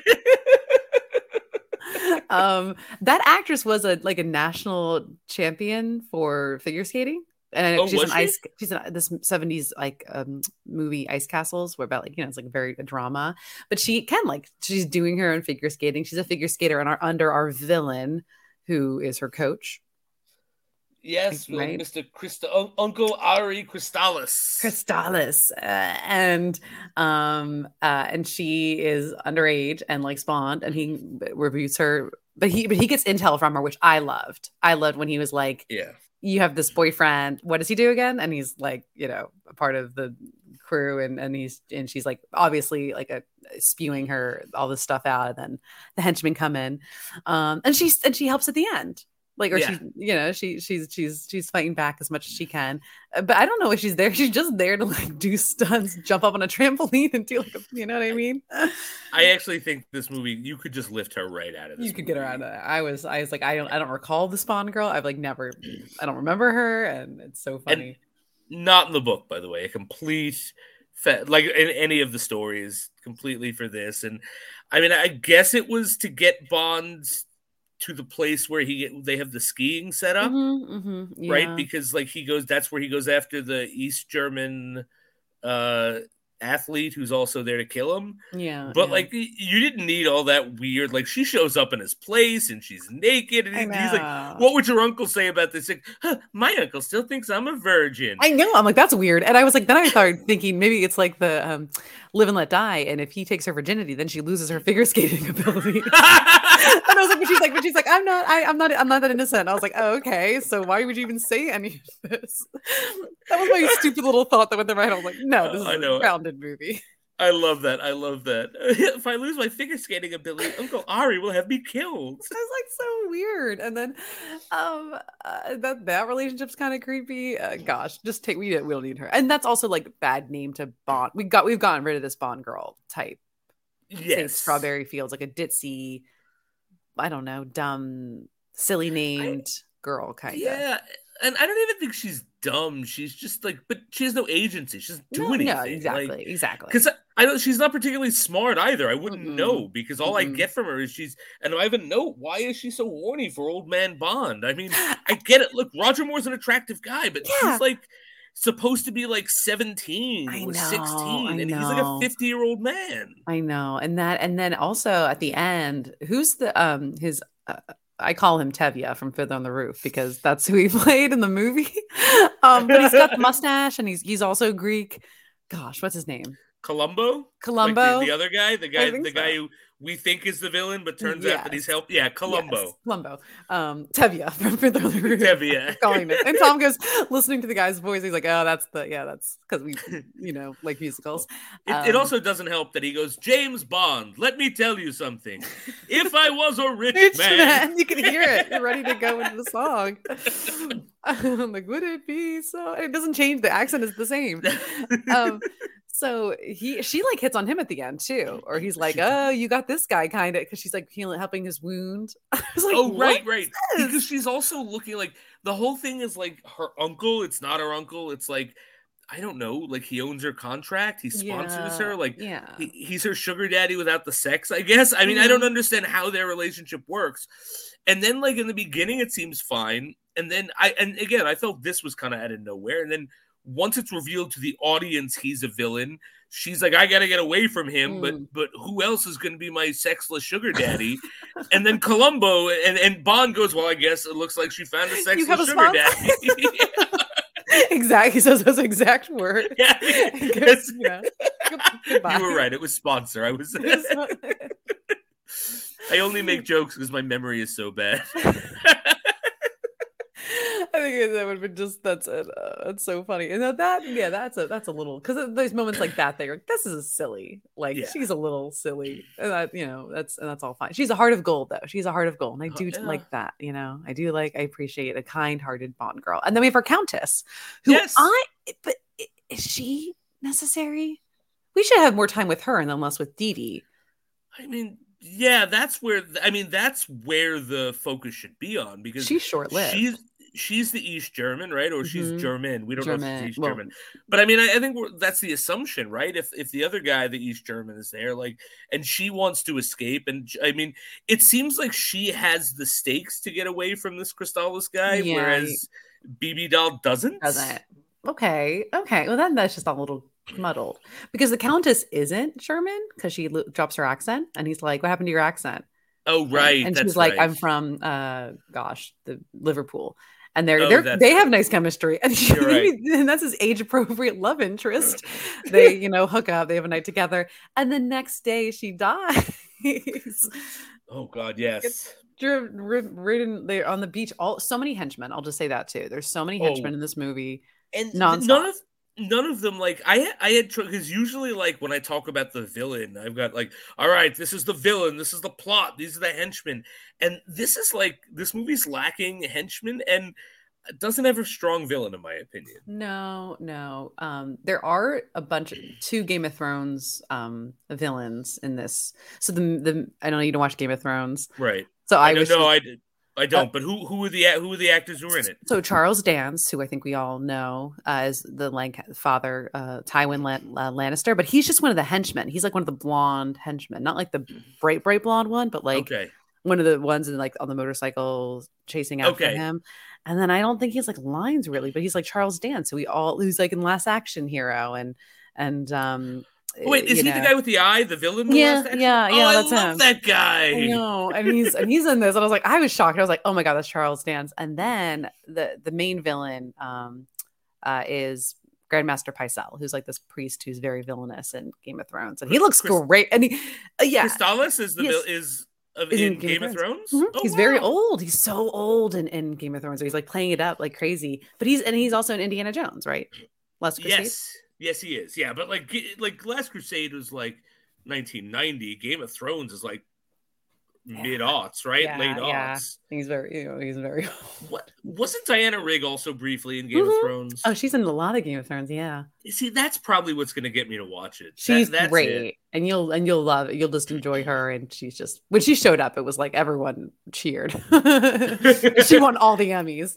um, that actress was a like a national champion for figure skating. And Oh, she's was an she? ice. She's in this seventies like um movie Ice Castles, where about like you know it's like very a drama, but she can like she's doing her own figure skating. She's a figure skater on our under our villain, who is her coach, Yes, well, Right. Mister Christa, Un- Uncle Ari Crystallis. Crystallis, uh, and um uh and she is underage and likes Bond, and he reviews her, but he but he gets intel from her, which I loved. I loved when he was like, Yeah. you have this boyfriend, what does he do again? And he's like, you know, a part of the crew, and and he's and she's like obviously like a spewing her all this stuff out, and then the henchmen come in, um and she's and she helps at the end. Like, or Yeah. she's, you know, she she's she's she's fighting back as much as she can. Uh, But I don't know if she's there. She's just there to like do stunts, jump up on a trampoline, and do like, a, you know what I mean? I actually think this movie, you could just lift her right out of this. You could movie. get her out of that. I was, I was like, I don't, I don't recall the Spawn girl. I've like never, I don't remember her, and it's so funny. And not in the book, by the way. A complete, fe- like in any of the stories, completely for this. And I mean, I guess it was to get Bond to the place where he they have the skiing set up, mm-hmm, mm-hmm, yeah. right? Because like he goes, that's where he goes after the East German uh athlete who's also there to kill him. Yeah. But yeah. like you didn't need all that weird, like she shows up in his place and she's naked and he, he's like, what would your uncle say about this? Like, huh, my uncle still thinks I'm a virgin. I know. I'm like, that's weird. And I was like, then I started thinking maybe it's like the um Live and Let Die, and if he takes her virginity, then she loses her figure skating ability. And I was like, but she's like, but she's like, I'm not, I, I'm not, I'm not that innocent. I was like, oh, okay, so why would you even say any of this? That was my stupid little thought that went through my head. I was like, no, this is I know. a grounded movie. I love that. I love that. If I lose my figure skating ability, Uncle Ari will have me killed. It's like so weird. And then um uh, that that relationship's kind of creepy. Uh, gosh, just take we, we don't need her. And that's also like bad name to Bond. We got we've gotten rid of this Bond girl type. Yes. Say Strawberry Fields, like a ditzy, I don't know, dumb, silly named I, girl kind of. Yeah. And I don't even think she's dumb. She's just like, but she has no agency. She doesn't do no, anything. No, exactly, like, exactly. Because I, I know she's not particularly smart either. I wouldn't mm-hmm. know because all mm-hmm. I get from her is she's, and I have a note. Why is she so horny for old man Bond? I mean, I get it. Look, Roger Moore's an attractive guy, but yeah. she's like supposed to be like seventeen I or know, sixteen, I and know. he's like a fifty year old man. I know, and that, and then also at the end, who's the um his. Uh, I call him Tevye from Fiddler on the Roof because that's who he played in the movie. um, but he's got the mustache and he's he's also Greek. Gosh, what's his name? Columbo? Columbo? Like the, the other guy? The guy the so. guy who we think is the villain, but turns yes. out that he's helped. Yeah, Columbo. Yes. Columbo. Um, Tevye from Fiddler on the Roof. Tevye. Calling it. And Tom goes, listening to the guy's voice, he's like, oh, that's the, yeah, that's because we, you know, like musicals. It, um, it also doesn't help that he goes, James Bond, let me tell you something. If I was a rich, rich man. man. You can hear it. You're ready to go into the song. I'm like, would it be so? It doesn't change. The accent is the same. Um, So he, she like hits on him at the end too, or he's like, "Oh, you got this guy kind of," because she's like healing, helping his wound. I was like, "Oh, right, right," because she's also looking like the whole thing is like her uncle. It's not her uncle. It's like I don't know, like he owns her contract. He sponsors yeah, her. Like yeah, he, he's her sugar daddy without the sex. I guess. I mean, mm-hmm. I don't understand how their relationship works. And then, like in the beginning, it seems fine, and then I and again, I felt this was kind of out of nowhere, and then. Once it's revealed to the audience he's a villain, she's like, I gotta get away from him, mm. but but who else is gonna be my sexless sugar daddy? And then Columbo and, and Bond goes, well, I guess it looks like she found a sexless a sugar daddy. Exactly. He says those exact words. Yeah. Goes, you, know, you were right. It was sponsor. I was I only make jokes because my memory is so bad. I think that would have been just that's it. Uh, that's so funny. And that, that yeah, that's a that's a little because there's moments like that. They're like, this is silly. Like yeah. she's a little silly, and that you know that's and that's all fine. She's a heart of gold though. She's a heart of gold, and I do oh, yeah. like that. You know, I do like I appreciate a kind-hearted Bond girl. And then we have our Countess, who yes. I but is she necessary? We should have more time with her and then less with Dee Dee. I mean. Yeah, that's where I mean that's where the focus should be on because she's short-lived. She's she's the East German, right? Or she's mm-hmm. German. We don't German. know if she's East well, German. But I mean, I, I think we're, that's the assumption, right? If if the other guy, the East German, is there, like, and she wants to escape, and I mean, it seems like she has the stakes to get away from this Crystallis guy, yeah. whereas B B Doll doesn't. Doesn't. Okay. Okay. Well, then that's just a little muddled because the Countess isn't German because she lo- drops her accent, and he's like, "What happened to your accent?" Oh, right. And, and that's she's like, right. "I'm from, uh, gosh, the Liverpool." And they're, Oh, they're they right. have nice chemistry, and, she, right. and that's his age appropriate love interest. They, you know, hook up, they have a night together, and the next day she dies. Oh God, yes. Ridden, they're on the beach. All so many henchmen. I'll just say that too. There's so many henchmen oh. in this movie, and nonstop. none of none of them, like, I I had because usually, like, when I talk about the villain, I've got like, all right, this is the villain, this is the plot, these are the henchmen, and this is like this movie's lacking henchmen and doesn't have a strong villain, in my opinion. No, no. Um, there are a bunch of two Game of Thrones um villains in this. So the the I know you don't watch Game of Thrones, Right? so I, I was no, just, I did. I don't. uh, but who who are the who are the actors who are in it? so Charles Dance, who I think we all know uh, is the Lanc- father, uh, Tywin Lan- uh, Lannister, but he's just one of the henchmen. He's like one of the blonde henchmen, not like the bright bright blonde one, but like Okay. one of the ones in like on the motorcycle chasing after Okay. him. And then I don't think he has like lines really, but he's like Charles Dance, who we all who's like in Last Action Hero and and um Wait, is you he know. the guy with the eye, the villain? The Yeah, last action? yeah, oh, yeah, I that's love him. that guy. I know, and he's and he's in this, and I was like, I was shocked. I was like, oh my god, that's Charles Dance. And then the the main villain um uh is Grandmaster Pycelle, who's like this priest who's very villainous in Game of Thrones, and he looks Chris, great. And he, uh, yeah, Crystallis is the yes. vil- is of, Is in, Game, Game of Thrones. Thrones? Mm-hmm. Oh, he's wow. very old. He's so old in, in Game of Thrones. So he's like playing it up like crazy. But he's and he's also in Indiana Jones, right? Last Crusade. Yes, yes, he is. Yeah, but like like Last Crusade was like nineteen ninety. Game of Thrones is like yeah. mid aughts, right? Yeah, Late yeah. aughts. He's very, you know, he's very. What wasn't Diana Rigg also briefly in Game mm-hmm. of Thrones? Oh, she's in a lot of Game of Thrones. Yeah. See, that's probably what's going to get me to watch it. She's that, great, it. and you'll and you'll love it. You'll just enjoy her, and she's just when she showed up, it was like everyone cheered. She won all the Emmys.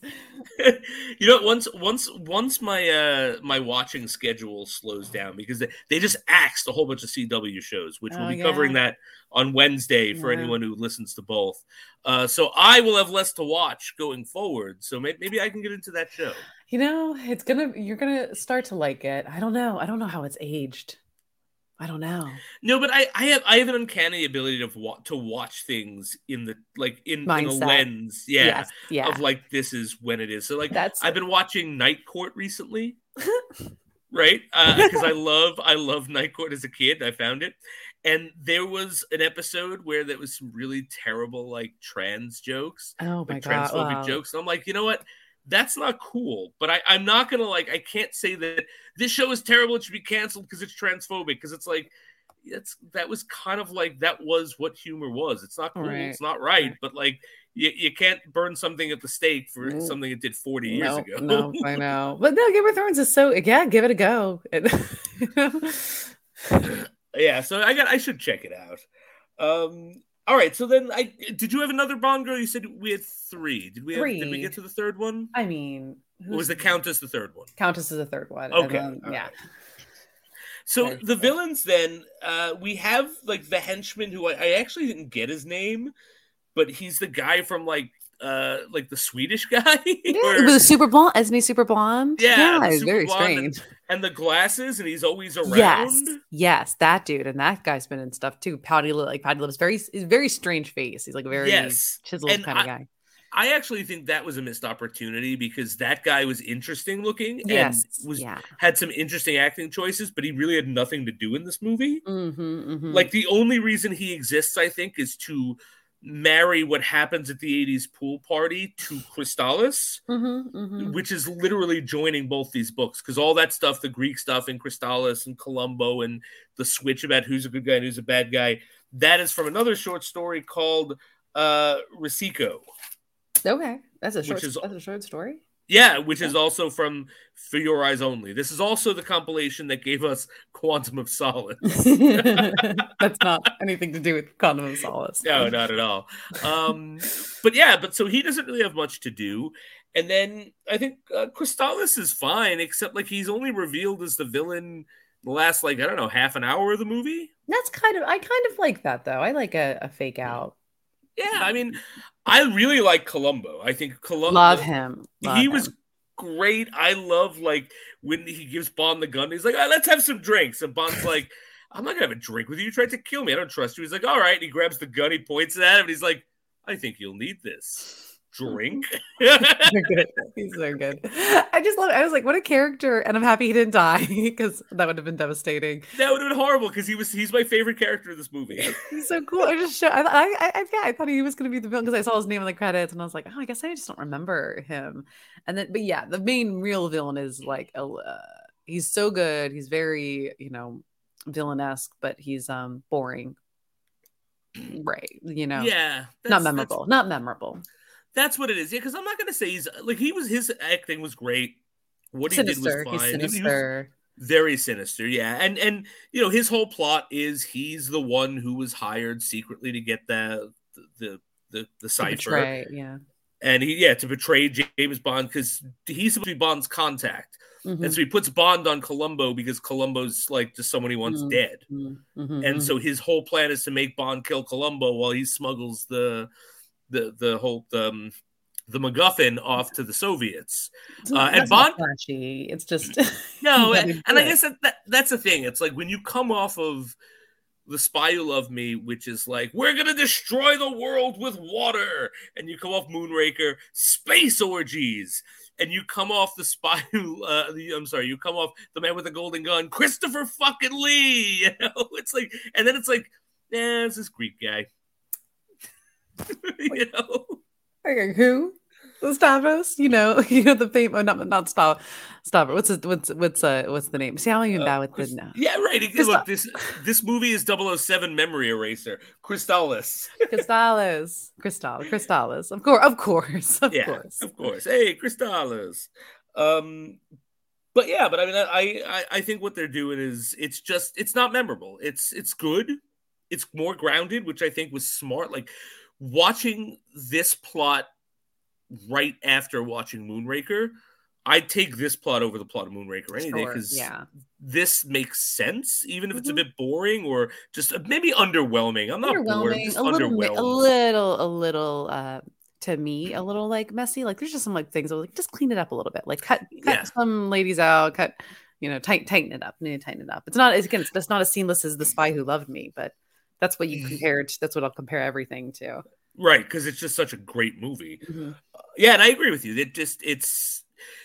You know, once once once my uh my watching schedule slows down because they, they just axed a whole bunch of C W shows, which oh, we'll be yeah. covering that on Wednesday for yeah. anyone who listens to both. Uh, so I will have less to watch going forward. So maybe, maybe I can get into that show. You know, it's gonna you're gonna start to like it. I don't know. I don't know how it's aged. I don't know. No, but I, I have I have an uncanny ability to wa- to watch things in the like in, in a lens, yeah, yes. yeah, of like this is when it is. So like That's... I've been watching Night Court recently, right? Because uh, I love I love Night Court as a kid. I found it, and there was an episode where there was some really terrible like trans jokes, oh my like god, transphobic wow. jokes. And I'm like, you know what? That's not cool, but I, I'm not gonna like. I can't say that this show is terrible. It should be canceled because it's transphobic. Because it's like, it's that was kind of like that was what humor was. It's not cool. Right. It's not right. Right. But like, you, you can't burn something at the stake for no. something it did forty years no, ago. No, I know. But no, Game of Thrones is so yeah. Give it a go. Yeah, so I got. I should check it out. Um. All right, so then I did you have another Bond girl? You said we had three. Did we have, three. Did we get to the third one? I mean, or was the Countess the third one? Countess is the third one. Okay, then, yeah. Right. So Very the cool. villains then, uh, we have like the henchman who I, I actually didn't get his name, but he's the guy from like uh like the Swedish guy. Yeah, or, he was super blonde. Isn't he super blonde? Yeah, yeah super very strange. And, and the glasses, and he's always around. Yes, yes, that dude, and that guy's been in stuff too. Pouty, like Pouty lips, very, he's a very strange face. He's like a very yes. chiseled and kind I, of guy. I actually think that was a missed opportunity because that guy was interesting looking yes. and was yeah. had some interesting acting choices, but he really had nothing to do in this movie. Mm-hmm, mm-hmm. Like the only reason he exists, I think, is to marry what happens at the eighties pool party to Crystallis, mm-hmm, mm-hmm. which is literally joining both these books because all that stuff, the Greek stuff in Crystallis and Columbo and the switch about who's a good guy and who's a bad guy, that is from another short story called uh, Risico. Okay, that's a short. Is, that's a short story. Yeah, which is also from For Your Eyes Only. This is also the compilation that gave us Quantum of Solace. That's not anything to do with Quantum of Solace. No, not at all. Um, but yeah, but so he doesn't really have much to do. And then I think uh, Crystallis is fine, except like he's only revealed as the villain the last, like, I don't know, half an hour of the movie. That's kind of, I kind of like that, though. I like a, a fake out. Yeah, I mean, I really like Columbo. I think Columbo. Love him. Love he him. was great. I love, like, when he gives Bond the gun. He's like, right, let's have some drinks. And Bond's like, I'm not going to have a drink with you. You tried to kill me. I don't trust you. He's like, all right. And he grabs the gun. He points it at him. And he's like, I think you'll need this. Drink. He's so good. He's so good. I just love it. I was like, what a character. And I'm happy he didn't die because that would have been devastating. That would have been horrible because he was he's my favorite character in this movie. He's so cool. I just show, I, I, I, yeah, I thought he was going to be the villain because I saw his name in the credits and I was like, oh, I guess I just don't remember him. And then, but yeah, the main real villain is like, uh, he's so good. He's very, you know, villainesque, but he's um boring. Right. You know, Yeah, not that's that's memorable. Not memorable. that's what it is. Yeah, because I'm not gonna say he's like he was. His acting was great. What he did was Sinister. He's fine. He, he was sinister. very sinister. Yeah, and and you know his whole plot is he's the one who was hired secretly to get the the the the To cipher. betray, yeah. And he, yeah, to betray James Bond because he's supposed to be Bond's contact. Mm-hmm. And so he puts Bond on Columbo because Columbo's like just someone he wants mm-hmm. dead. Mm-hmm. And mm-hmm. so his whole plan is to make Bond kill Columbo while he smuggles the the the whole um, the MacGuffin off to the Soviets. Uh, and Bond, flashy. It's just no, and, and I guess that, that that's the thing. It's like when you come off of The Spy Who Loved Me, which is like, we're going to destroy the world with water. And you come off Moonraker, space orgies. And you come off The Spy Who, uh, the, I'm sorry, you come off The Man with the Golden Gun, Christopher fucking Lee. You know, it's like, and then it's like, eh, it's this Greek guy. You know? Okay, who? Stavros, you know, you know the famous, oh, not not Stavros. Stavros. What's his, what's what's uh what's the name? See how you uh, with Chris, the no. Yeah, right. Christ- Look, this this movie is double oh seven Memory Eraser. Crystalis. Crystalis. Crystal. Crystalis. Of course, of course, of yeah, course, of course. Hey, Crystalis. Um, but yeah, but I mean, I, I I think what they're doing is it's just it's not memorable. It's it's good. It's more grounded, which I think was smart. Like watching this plot right after watching Moonraker, I'd take this plot over the plot of Moonraker any day because yeah. this makes sense, even if mm-hmm. it's a bit boring or just maybe underwhelming. I'm not bored, I'm just a little, underwhelmed. A little, a little, uh, to me, a little like messy. Like there's just some like things that like just clean it up a little bit. Like cut, cut yeah. some ladies out, cut, you know, tight, tighten it up. Need to tighten it up. It's not, it's, again, it's, it's not as seamless as The Spy Who Loved Me, but that's what you compared. That's what I'll compare everything to. Right, because it's just such a great movie. Mm-hmm. Uh, yeah, and I agree with you. It just it's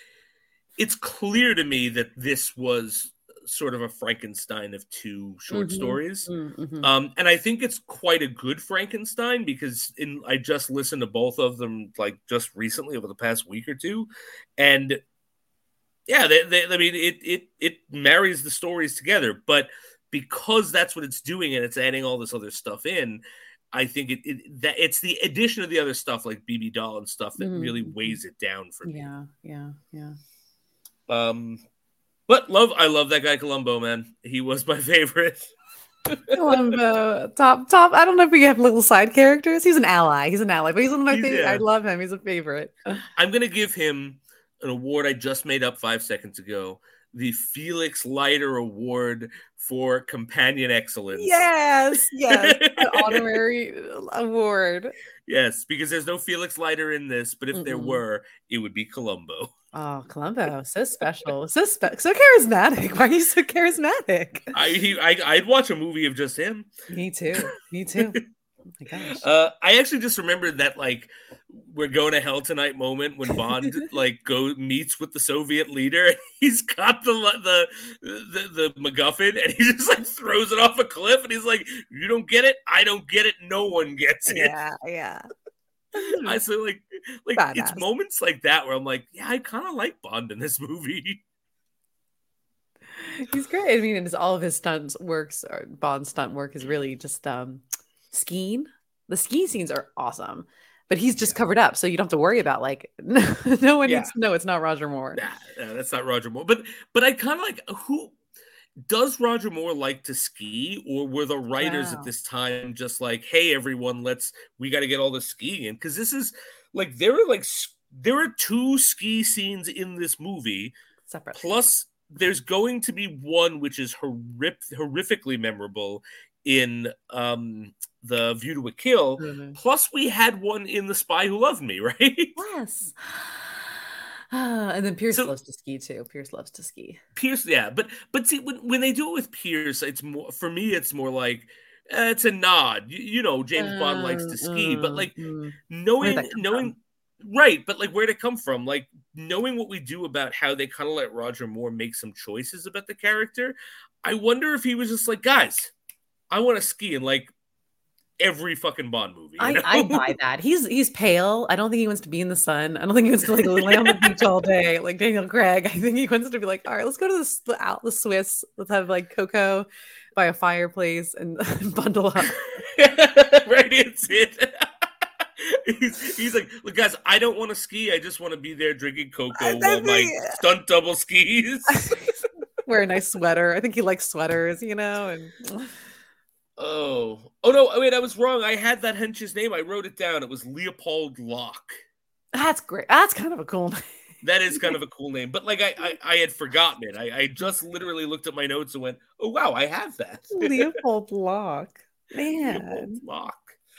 it's clear to me that this was sort of a Frankenstein of two short mm-hmm. stories, mm-hmm. um, and I think it's quite a good Frankenstein because in I just listened to both of them like just recently over the past week or two, and yeah, they, they, I mean it it it marries the stories together, but because that's what it's doing and it's adding all this other stuff in. I think it, it that it's the addition of the other stuff like B B Doll and stuff that mm-hmm. really weighs it down for me. Yeah, yeah, yeah. Um, but love, I love that guy Columbo, man. He was my favorite. Columbo, top, top. I don't know if we have little side characters. He's an ally. He's an ally, but he's one of my he's, favorite. Yeah. I love him. He's a favorite. I'm gonna give him an award I just made up five seconds ago. The Felix Leiter Award for Companion Excellence. Yes, yes, an honorary award. Yes, because there's no Felix Leiter in this, but if Mm-mm. there were, it would be Columbo. Oh, Columbo, so special, so spe- so charismatic. Why are you so charismatic? I, he, I I'd watch a movie of just him. Me too. Me too. Oh my gosh. Uh, I actually just remembered that like we're going to hell tonight moment when Bond like go meets with the Soviet leader. He's got the the the, the MacGuffin and he just like throws it off a cliff and he's like, "You don't get it, I don't get it, no one gets it." Yeah, yeah. I so like like Badass. It's moments like that where I'm like, yeah, I kind of like Bond in this movie. He's great. I mean, it's all of his stunts works or Bond stunt work is really just um. skiing. The ski scenes are awesome, but he's just yeah. covered up, so you don't have to worry about like no, no one yeah. needs to know it's not Roger Moore. Nah, nah, that's not Roger Moore. But but I kind of like who does Roger Moore like to ski, or were the writers wow. at this time just like, hey, everyone, let's we got to get all the skiing in because this is like there are like there are two ski scenes in this movie separate. Plus, there's going to be one which is horrific, horrifically memorable in um the View to a Kill. Mm-hmm. Plus we had one in The Spy Who Loved Me, right? Yes. Uh, and then Pierce so, loves to ski too. Pierce loves to ski. Pierce, yeah, but but see when, when they do it with Pierce, it's more for me. It's more like uh, it's a nod. You, you know, James uh, Bond likes to ski, uh, but like uh, knowing knowing from? right, but like where'd it come from? Like knowing what we do about how they kind of let Roger Moore make some choices about the character. I wonder if he was just like, guys, I want to ski and like. every fucking Bond movie. You I, know? I buy that. He's he's pale. I don't think he wants to be in the sun. I don't think he wants to like lay on the beach all day like Daniel Craig. I think he wants to be like, all right, let's go to the, the out the Swiss. Let's have like cocoa by a fireplace and bundle up. Right, it's it. he's, he's like, look, guys, I don't want to ski. I just want to be there drinking cocoa while my stunt double skis. Wear a nice sweater. I think he likes sweaters, you know. And oh, oh no! Wait, I was wrong. I had that hench's name. I wrote it down. It was Leopold Locke. That's great. That's kind of a cool name. That is kind of a cool name, but like I, I, I had forgotten it. I, I just literally looked at my notes and went, "Oh wow, I have that." Leopold Locke, man. Leopold Locke.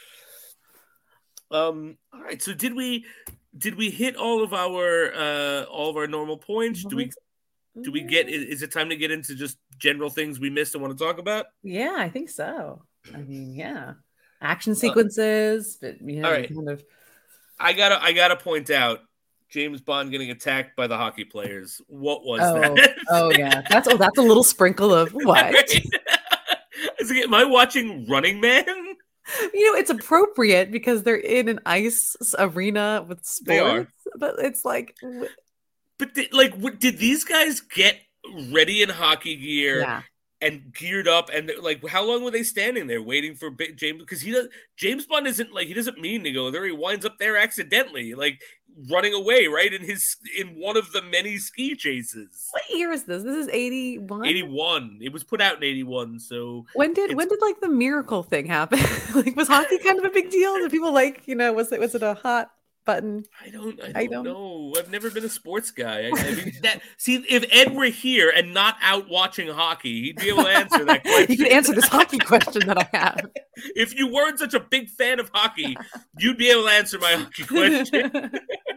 Um. All right. So did we did we hit all of our uh all of our normal points? Do we do we get? Is it time to get into just general things we missed and want to talk about? Yeah, I think so. I mean, yeah, action sequences, uh, but you know, all right. kind of. I gotta I gotta point out James Bond getting attacked by the hockey players. What was oh, that? Oh yeah, that's oh that's a little sprinkle of what? Right? Is it, am I watching Running Man? You know, it's appropriate because they're in an ice arena with sports, but it's like, but did, like, what, did these guys get ready in hockey gear yeah. and geared up? And like, how long were they standing there waiting for James? Because he does, James Bond isn't like he doesn't mean to go there. He winds up there accidentally, like running away right in his in one of the many ski chases. What year is this? This is eighty-one. eighty-one. It was put out in eighty-one. So when did when did like the miracle thing happen? Like, was hockey kind of a big deal? Did people like, you know, was it was it a hot button? I don't I don't, I don't know. I've never been a sports guy. I, I mean, that see, if Ed were here and not out watching hockey, he'd be able to answer that question. He could answer this hockey question that I have. If you weren't such a big fan of hockey, you'd be able to answer my hockey question.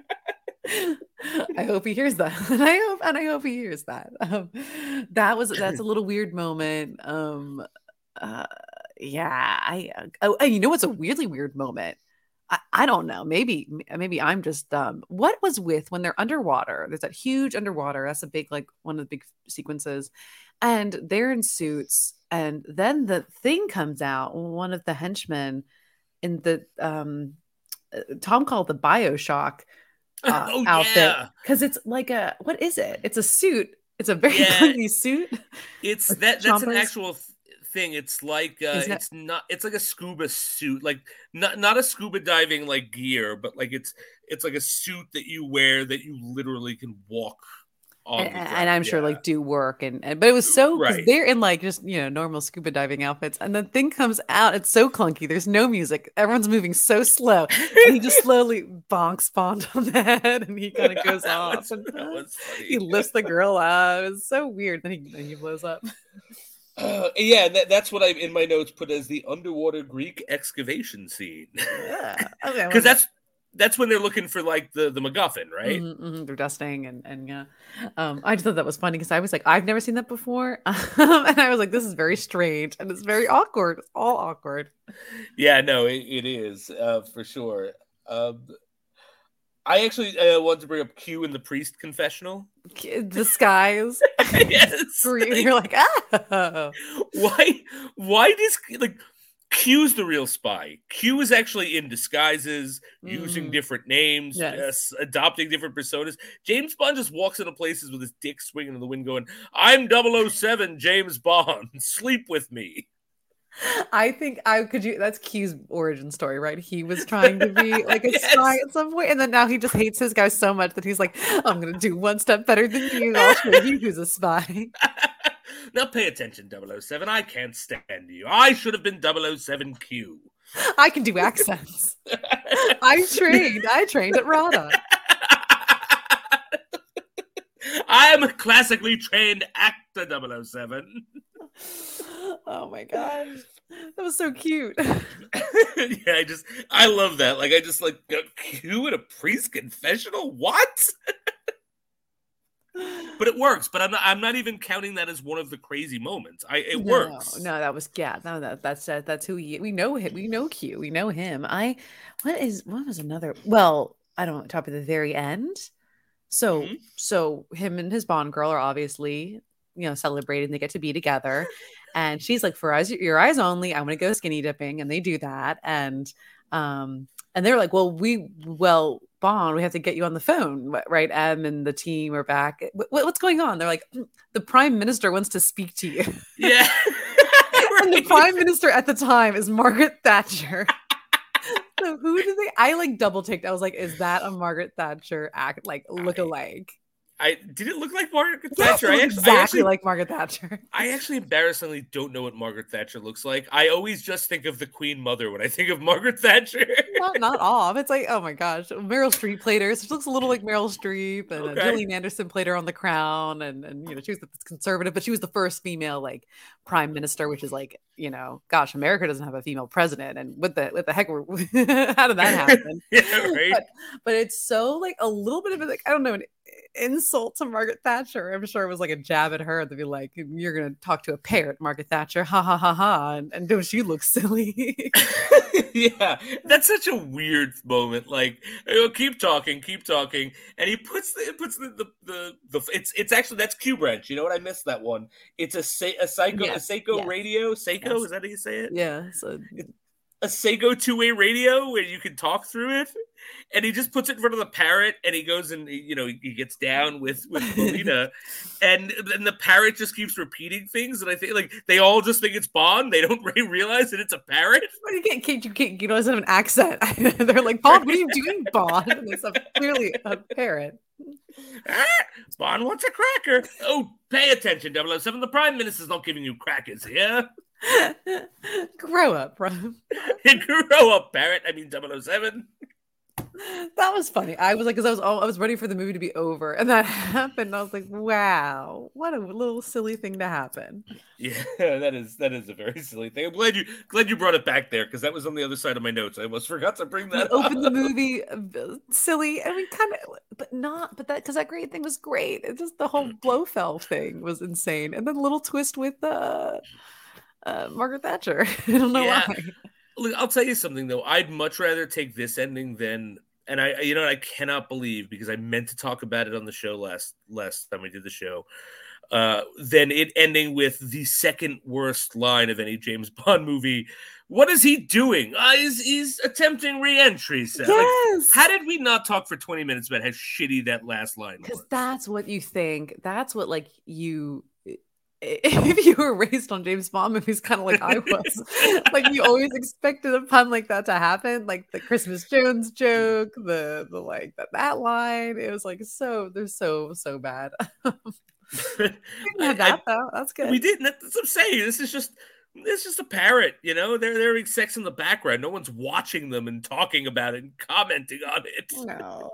I hope he hears that. And I hope and I hope he hears that. Um, that was that's a little weird moment. Um, uh, yeah, I oh, you know what's a weirdly weird moment? I, I don't know. Maybe maybe I'm just dumb. What was with when they're underwater? There's that huge underwater. That's a big like one of the big sequences, and they're in suits, and then the thing comes out. One of the henchmen in the um, Tom called the BioShock. Uh, oh, outfit because yeah. It's like a what is it? It's a suit. It's a very yeah. funny suit. It's that that's chompers. An actual th- thing. It's like uh, that- it's not. It's like a scuba suit, like not not a scuba diving like gear, but like it's it's like a suit that you wear that you literally can walk. And, and I'm yeah. sure like do work and, and but it was so because right. they're in like just you know normal scuba diving outfits and the thing comes out, it's so clunky, there's no music, everyone's moving so slow, and he just slowly bonks Bond on the head and he kind of goes off was, and uh, he lifts the girl up. It's so weird. Then he, then he blows up. Uh, yeah, that, that's what I in my notes put as the underwater Greek excavation scene. Yeah, okay, because that's That's when they're looking for like the, the MacGuffin, right? Mm-hmm, mm-hmm. They're dusting and and yeah, um, I just thought that was funny because I was like, I've never seen that before, and I was like, this is very strange and it's very awkward. It's all awkward. Yeah, no, it, it is uh, for sure. Um, I actually uh, wanted to bring up Q in the priest confessional. Disguise. Yes, you're like, ah, why? Why does like? Q's the real spy. Q is actually in disguises, mm. using different names, yes. uh, adopting different personas. James Bond just walks into places with his dick swinging in the wind going, I'm double oh seven James Bond. Sleep with me. I think I could you that's Q's origin story, right? He was trying to be like a yes. spy at some point, and then now he just hates his guy so much that he's like, I'm gonna do one step better than you. I'll show you who's a spy. Now pay attention, double oh seven. I can't stand you. I should have been double oh seven Q. I can do accents. I trained. I trained at RADA. I am a classically trained actor, double oh seven. Oh my gosh. That was so cute. Yeah, I just, I love that. Like, I just like, Q in a priest confessional? What? But it works. But I'm not. I'm not even counting that as one of the crazy moments. I it no, works. No, that was yeah. No, that that's uh, that's who he. We know him. We know Q. We know him. I. What is? What was another? Well, I don't know. Top of the very end. So mm-hmm. so him and his Bond girl are obviously you know celebrating. They get to be together, And she's like, for eyes, your eyes only, I'm going to go skinny dipping. And they do that. And, um, and they're like, well, we, well, Bond, we have to get you on the phone, right? Em and the team are back. What, what's going on? They're like, the prime minister wants to speak to you. Yeah. And the prime minister at the time is Margaret Thatcher. So who did they, I like double ticked. I was like, is that a Margaret Thatcher act, like look alike? I did it look like Margaret Yes, Thatcher? it I actually, exactly I actually, like Margaret Thatcher. I actually embarrassingly don't know what Margaret Thatcher looks like. I always just think of the Queen Mother when I think of Margaret Thatcher. not, not off. It's like, oh my gosh, Meryl Streep played her. So she looks a little like Meryl Streep, and okay. uh, Gillian Anderson played her on The Crown, and and you know she was the conservative, but she was the first female like prime minister, which is like, you know, gosh, America doesn't have a female president, and what the what the heck, were, how did that happen? Yeah, right. But, but it's so like a little bit of a, like I don't know. An, insult to Margaret Thatcher. I'm sure it was like a jab at her to be like, you're gonna talk to a parrot, Margaret Thatcher, ha ha ha ha, and, and don't you look silly? Yeah, that's such a weird moment. Like, oh, keep talking, keep talking, and he puts the puts the the, the, the it's it's actually that's Q Branch. You know what? I missed that one. It's a a psycho yes. a Seiko yes. radio. Seiko yes. Is that how you say it? Yeah. So. It, a Seiko two-way radio where you can talk through it, and he just puts it in front of the parrot, and he goes and you know he gets down with with Lolita, and then the parrot just keeps repeating things, and I think like they all just think it's Bond. They don't really realize that it's a parrot. Well, you can't, you can't, you know, doesn't have an accent. They're like, Bond, what are you doing, Bond? And it's a, clearly a parrot. Ah, Bond wants a cracker. Oh, pay attention, double oh seven. The Prime Minister's not giving you crackers here. Grow up, bro. Grow up, parrot. I mean, double oh seven. That was funny. I was like, because I was oh, I was ready for the movie to be over, and that happened. I was like, wow, what a little silly thing to happen. Yeah, that is that is a very silly thing. I'm glad you glad you brought it back there because that was on the other side of my notes. I almost forgot to bring that. Open the movie silly. I mean, kind of, but not. But that because that great thing was great. It's just the whole Blofeld thing was insane, and then a little twist with uh, uh Margaret Thatcher. I don't know yeah. why. Look, I'll tell you something though. I'd much rather take this ending than, and I, you know, I cannot believe because I meant to talk about it on the show last last time we did the show. Uh, than it ending with the second worst line of any James Bond movie. What is he doing? Uh, he's, he's attempting re-entry. So. Yes. Like, how did we not talk for twenty minutes about how shitty that last line was? Because that's what you think. That's what like you. If you were raised on James Bond movies, kind of like I was, like you always expected a pun like that to happen, like the Christmas Jones joke, the the like that that line. It was like so they're so so bad. We have that I, though. That's good. We didn't. That's what I'm saying. This is just this is just a parrot. You know, they're they're having sex in the background. No one's watching them and talking about it and commenting on it. No.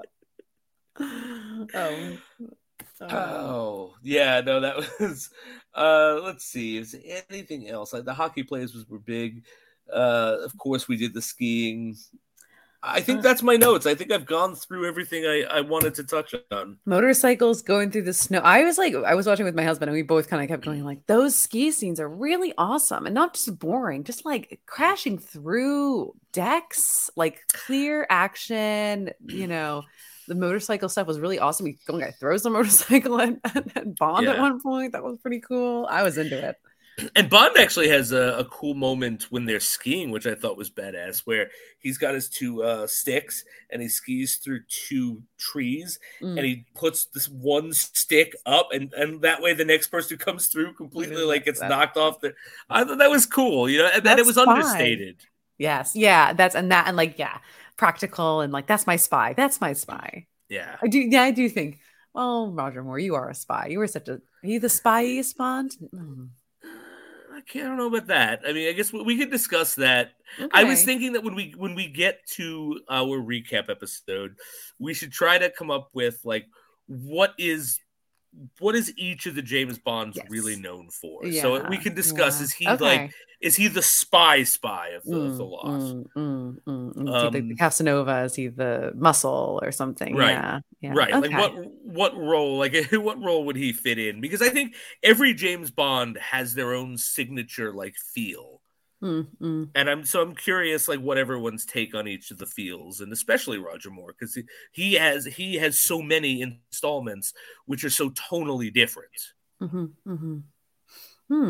Oh. Oh, oh yeah, no, that was. Uh, let's see. Is there anything else? Like the hockey players was were big. Uh, of course, we did the skiing. I think that's my notes. I think I've gone through everything I, I wanted to touch on. Motorcycles going through the snow. I was like, I was watching with my husband, and we both kind of kept going like, those ski scenes are really awesome, and not just boring, just like crashing through decks, like clear action, you know. The motorcycle stuff was really awesome. We one guy throws the motorcycle at, at Bond yeah. at one point. That was pretty cool. I was into it. And Bond actually has a, a cool moment when they're skiing, which I thought was badass, where he's got his two uh, sticks and he skis through two trees mm. and he puts this one stick up and, and that way the next person who comes through completely like gets knocked off. The, I thought that was cool, you know, and then it was fine. Understated. Yes. Yeah. That's, and that, and like, yeah. practical and like that's my spy that's my spy yeah I do yeah I do think oh Roger Moore, you are a spy. You were such a are you the spy-iest Bond? mm. I can't I don't know about that. I mean, I guess we could discuss that. Okay. I was thinking that when we when we get to our recap episode we should try to come up with like what is what is each of the James Bonds yes. really known for? Yeah. So we can discuss yeah. is he okay. like is he the spy spy of the, mm, of the Lost? Mm, mm, mm, mm. Um, the Casanova? Is he the muscle or something? Right, yeah, yeah. right. Okay. Like what what role? Like what role would he fit in? Because I think every James Bond has their own signature like feel. Mm, mm. And I'm so I'm curious, like what everyone's take on each of the feels, and especially Roger Moore, because he, he has he has so many installments which are so tonally different. Mm-hmm, mm-hmm. Hmm.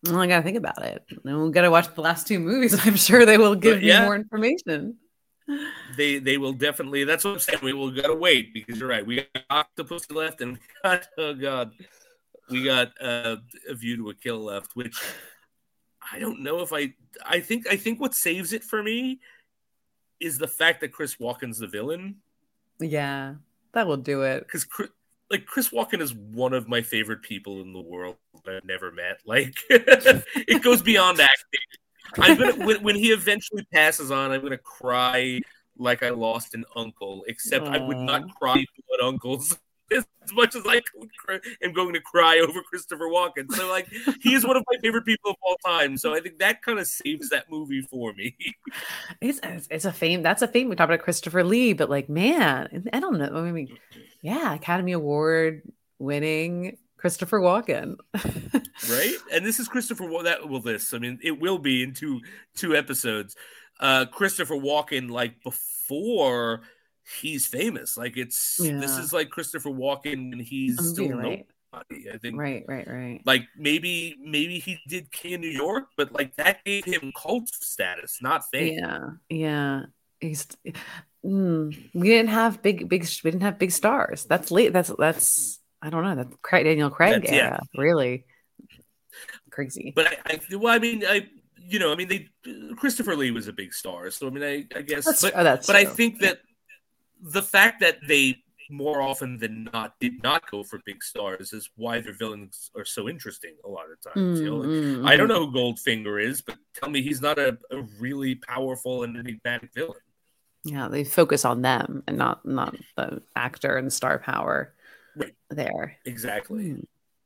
Well, I gotta think about it. Then we gotta watch the last two movies. I'm sure they will give But me yeah, more information. they they will definitely. That's what I'm saying. We will gotta wait because you're right. We got Octopus left, and we got, oh god, we got uh, A View to a Kill left, which I don't know if I. I think I think what saves it for me is the fact that Chris Walken's the villain. Yeah, that will do it. Because like Chris Walken is one of my favorite people in the world that I've never met. Like it goes beyond acting. I'm gonna when, when he eventually passes on, I'm gonna cry like I lost an uncle. Except Aww. I would not cry blood uncles as much as I am going to cry over Christopher Walken. So like he is one of my favorite people of all time. So I think that kind of saves that movie for me. It's it's a fame. That's a fame. We talked about Christopher Lee, but like man, I don't know. I mean, yeah, Academy Award winning Christopher Walken. Right? And this is Christopher that well this. I mean, it will be in two two episodes. Uh Christopher Walken like before he's famous. Like it's yeah. This is like Christopher Walken and he's oh, still right. nobody. I think right, right, right. Like maybe maybe he did King of New York, but like that gave him cult status, not fame. Yeah, yeah. He's mm, we didn't have big big we didn't have big stars. That's late. That's that's I don't know. That's Craig, Daniel Craig that's, era, yeah. really crazy. But I, I well, I mean, I you know, I mean, they Christopher Lee was a big star, so I mean, I, I guess, that's, but, oh, that's but true. I think that the fact that they more often than not did not go for big stars is why their villains are so interesting a lot of times. Mm, you know? Like, mm, I don't know who Goldfinger is, but tell me he's not a, a really powerful and enigmatic villain. Yeah, they focus on them and not not the actor and star power. Right. There. Exactly.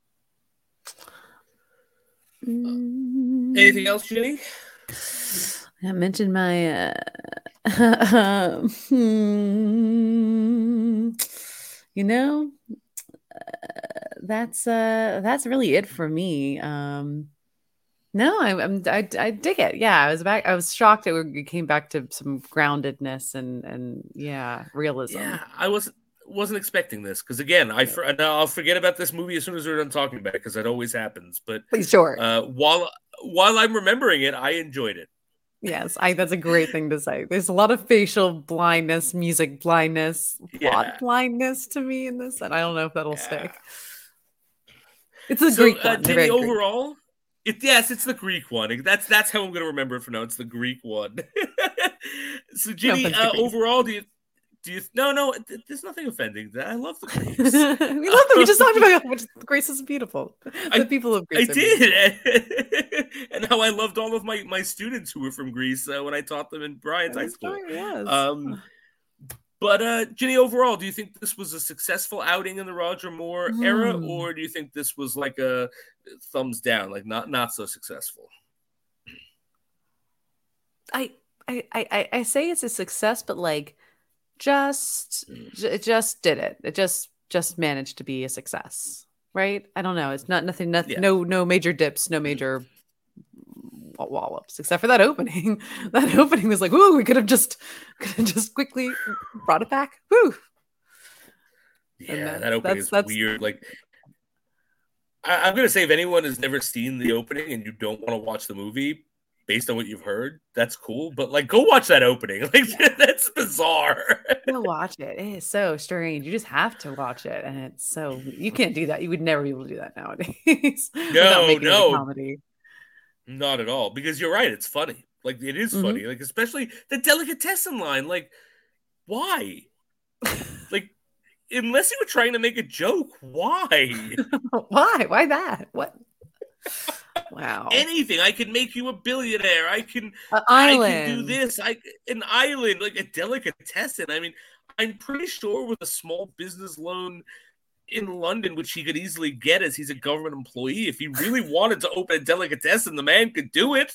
Mm. Uh, anything else, Jenny? I mentioned my uh, hmm, you know uh, that's uh that's really it for me. Um no, I, I'm I, I dig it. Yeah, I was back. I was shocked that we came back to some groundedness and and yeah, realism. Yeah, I was wasn't expecting this because again, I for, I'll forget about this movie as soon as we're done talking about it because that always happens. But please, sure. Uh, while while I'm remembering it, I enjoyed it. Yes, I that's a great thing to say. There's a lot of facial blindness, music blindness, plot yeah. blindness to me in this, and I don't know if that'll yeah. stick. It's a so, Greek uh, one. Jenny, overall, it, yes, it's the Greek one. That's that's how I'm going to remember it for now. It's the Greek one. So, Jenny, no uh, overall, do you do you? No, no, there's nothing offending. I love the Greeks. We love them. We just talked about how much Greece is beautiful. The I, people of Greece. I did, and how I loved all of my, my students who were from Greece uh, when I taught them in Bryant's High School. Right, yes. Um, but uh, Jenny, overall, do you think this was a successful outing in the Roger Moore mm. era, or do you think this was like a thumbs down, like not not so successful? I I I, I say it's a success, but like. Just, it just did it. It just, just managed to be a success, right? I don't know. It's not nothing, nothing yeah. no, no major dips, no major wallops, except for that opening. That opening was like, whoo, we could have just, could have just quickly brought it back. Whoo. Yeah, that, that opening that's, is that's, weird. Like, I, I'm gonna say, if anyone has never seen the opening and you don't want to watch the movie, based on what you've heard, that's cool. But like, go watch that opening. Like, that's bizarre. Go watch it. It is so strange. You just have to watch it, and it's so you can't do that. You would never be able to do that nowadays. No, no, comedy. Not at all. Because you're right. It's funny. Like, it is mm-hmm. funny. Like, especially the delicatessen line. Like, why? Like, unless you were trying to make a joke, why? Why? Why that? What? Wow. Anything. I can make you a billionaire. I can an island. I can do this. I an island, like a delicatessen. I mean, I'm pretty sure with a small business loan in London, which he could easily get as he's a government employee, if he really wanted to open a delicatessen, the man could do it.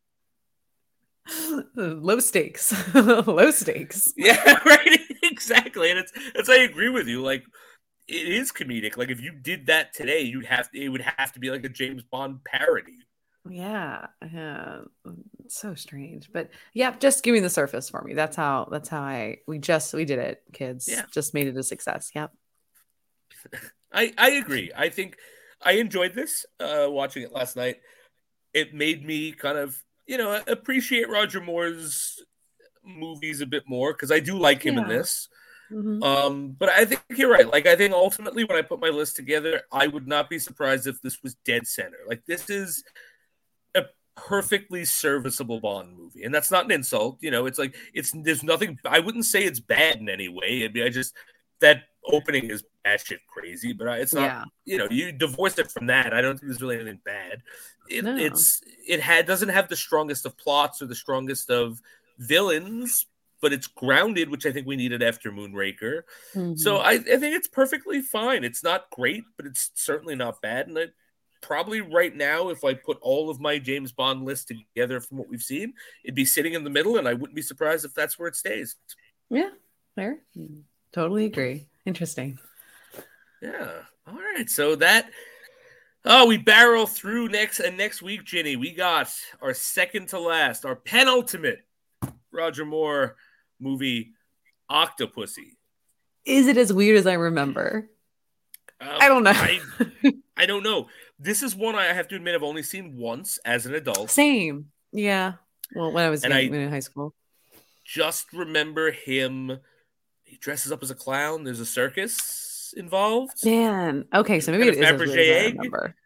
Low stakes. Low stakes. Yeah, right. Exactly. And it's it's I agree with you. Like, it is comedic. Like, if you did that today, you'd have to, it would have to be like a James Bond parody. Yeah, yeah, so strange. But yeah, just give me the surface for me. That's how. That's how I. We just we did it, kids. Yeah. Just made it a success. Yep. I I agree. I think I enjoyed this uh, watching it last night. it made me kind of, you know, appreciate Roger Moore's movies a bit more because I do like him in Yeah. this. Mm-hmm. Um, but I think you're right. Like, I think ultimately when I put my list together, I would not be surprised if this was dead center. Like, this is a perfectly serviceable Bond movie. And that's not an insult. You know, it's like, it's, there's nothing, I wouldn't say it's bad in any way. I mean, I just, that opening is batshit crazy, but it's not, Yeah. you know, you divorce it from that. I don't think there's really anything bad. It, No. It's, it had, doesn't have the strongest of plots or the strongest of villains, but it's grounded, which I think we needed after Moonraker. Mm-hmm. So I, I think it's perfectly fine. It's not great, but it's certainly not bad. And I probably right now, if I put all of my James Bond list together from what we've seen, it'd be sitting in the middle, and I wouldn't be surprised if that's where it stays. Yeah, fair. Totally agree. Interesting. Yeah. All right. So that, oh, we barrel through next, and next week, Ginny, we got our second to last, our penultimate Roger Moore movie, Octopussy. Is it as weird as I remember? Um, I don't know. I, I don't know. This is one I have to admit I've only seen once as an adult. Same. Yeah. Well, when I was and young, I in high school. Just remember him. He dresses up as a clown. There's a circus involved. Man. Okay, so maybe it is as weird as I remember.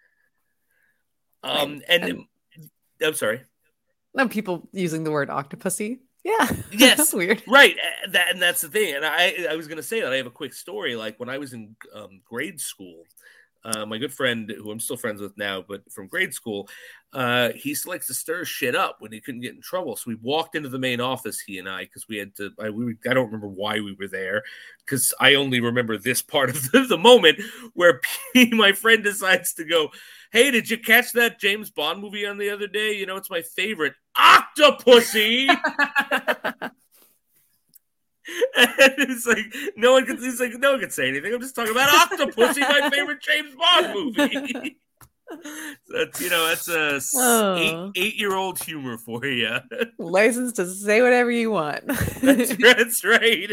Um, and, and I'm sorry. No, people using the word octopussy. Yeah. Yes. That's weird. Right. That and that's the thing. And I I was gonna say that I have a quick story. Like when I was in um, grade school, uh, my good friend, who I'm still friends with now, but from grade school, uh, he still likes to stir shit up when he couldn't get in trouble. So we walked into the main office, he and I, because we had to. I, we, I don't remember why we were there, because I only remember this part of the, the moment where P, my friend decides to go, "Hey, did you catch that James Bond movie on the other day? You know, it's my favorite, Octopussy." And it's like no one can. He's like no one can say anything. I'm just talking about Octopussy, my favorite James Bond movie. So that's you know that's a oh. eight eight year old humor for you. License to say whatever you want. that's, that's right.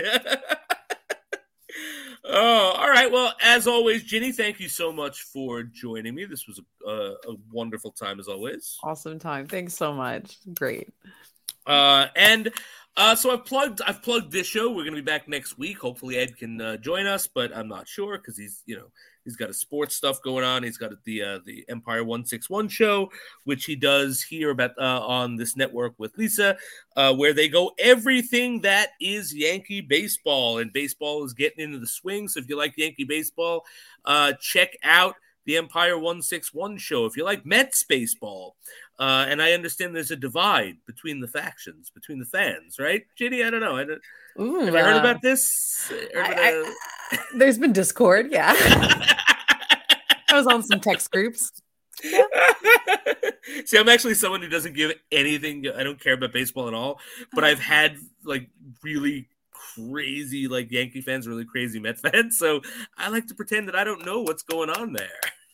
Oh, all right. Well, as always, Ginny, thank you so much for joining me. This was a, a, a wonderful time as always. Awesome time. Thanks so much. Great. Uh, and uh, so I've plugged I've plugged this show. We're going to be back next week. Hopefully Ed can uh, join us, but I'm not sure because he's you know he's got a sports stuff going on. He's got the uh, the Empire one sixty-one show, which he does here about uh, on this network with Lisa, uh, where they go everything that is Yankee baseball, and baseball is getting into the swing. So if you like Yankee baseball, uh, check out the Empire one sixty-one show. If you like Mets baseball. Uh, and I understand there's a divide between the factions, between the fans, right? Ginny, I don't know. I don't, Ooh, have you heard about this? Heard I, about a... I, there's been discord, yeah. I was on some text groups. Yeah. See, I'm actually someone who doesn't give anything. I don't care about baseball at all. But I've had like really crazy like Yankee fans, really crazy Mets fans. So I like to pretend that I don't know what's going on there.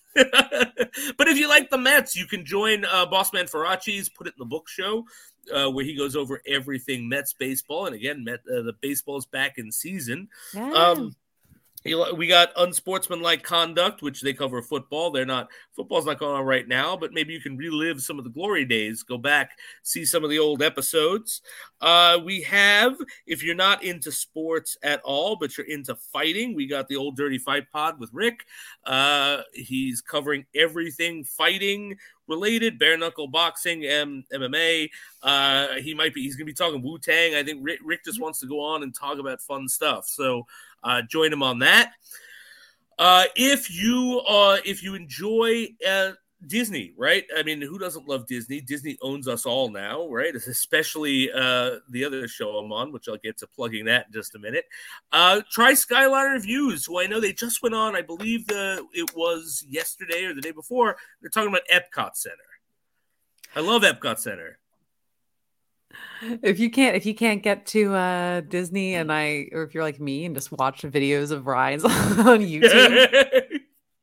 But if you like the Mets, you can join uh, Bossman Faraci's Put It in the Book show, uh, where he goes over everything Mets baseball. And again, Met, uh, the baseball's back in season. Yeah. Um, we got Unsportsmanlike Conduct, which they cover football. They're not football's not going on right now, but maybe you can relive some of the glory days. Go back, see some of the old episodes. Uh, we have, if you're not into sports at all, but you're into fighting, we got the Old Dirty Fight Pod with Rick. Uh, he's covering everything fighting related, bare knuckle boxing, M- MMA. Uh, he might be. He's gonna be talking Wu-Tang. I think Rick, Rick just wants to go on and talk about fun stuff. So. Uh, join him on that. Uh, if you uh, if you enjoy uh, Disney, right? I mean, who doesn't love Disney? Disney owns us all now, right? Especially uh, the other show I'm on, which I'll get to plugging that in just a minute. Uh, try Skyline Reviews, who I know they just went on. I believe the it was yesterday or the day before. They're talking about Epcot Center. I love Epcot Center. If you can't, if you can't get to uh, Disney, and I, or if you're like me and just watch videos of rides on YouTube.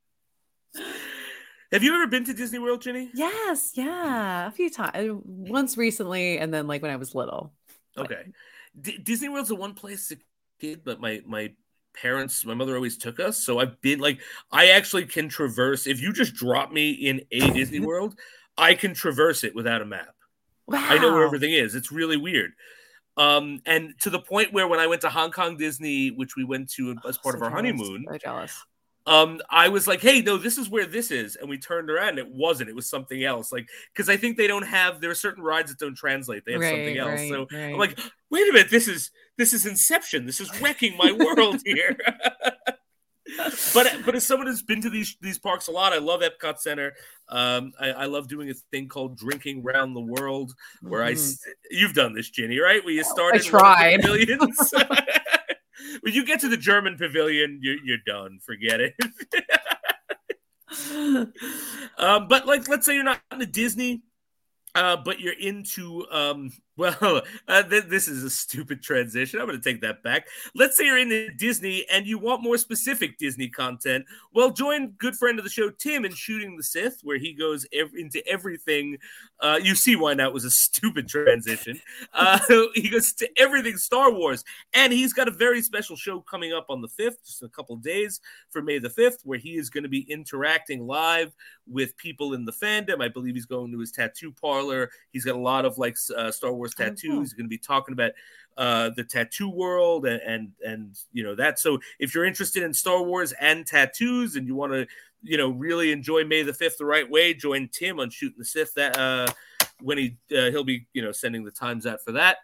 Have you ever been to Disney World, Ginny? Yes, yeah, a few times. Once recently, and then like when I was little. Okay, D- Disney World's the one place as a kid, but my my parents, my mother always took us. So I've been like, I actually can traverse. If you just drop me in a Disney World. I can traverse it without a map. Wow. I know where everything is. It's really weird. Um, and to the point where when I went to Hong Kong Disney, which we went to as part so of our jealous. honeymoon, so jealous. Um, I was like, hey, no, this is where this is. And we turned around and it wasn't. It was something else. Like, because I think they don't have, there are certain rides that don't translate. They have right, something else. Right, so right. I'm like, wait a minute, this is this is Inception. This is wrecking my world here. but but as someone who's been to these these parks a lot, I love Epcot Center. Um, I, I love doing a thing called Drinking Round the World, where mm-hmm. I you've done this, Ginny, right? Where you started I tried. Pavilions. When you get to the German pavilion, you're, you're done. Forget it. um, but like, let's say you're not into Disney, uh, but you're into, um, well, uh, th- this is a stupid transition. I'm going to take that back. Let's say you're into Disney and you want more specific Disney content. Well, join good friend of the show, Tim, in Shooting the Sith, where he goes ev- into everything. Uh, you see why that was a stupid transition. Uh, he goes to everything Star Wars. And he's got a very special show coming up on the fifth, just a couple of days for May the fifth, where he is going to be interacting live with people in the fandom. I believe he's going to his tattoo parlor. He's got a lot of like uh, Star Wars tattoos. Oh, cool. He's going to be talking about uh, the tattoo world and, and, and, you know, that. So if you're interested in Star Wars and tattoos and you want to, you know, really enjoy May the fifth the right way, join Tim on Shooting the Sith that uh, when he, uh, he'll be, you know, sending the times out for that.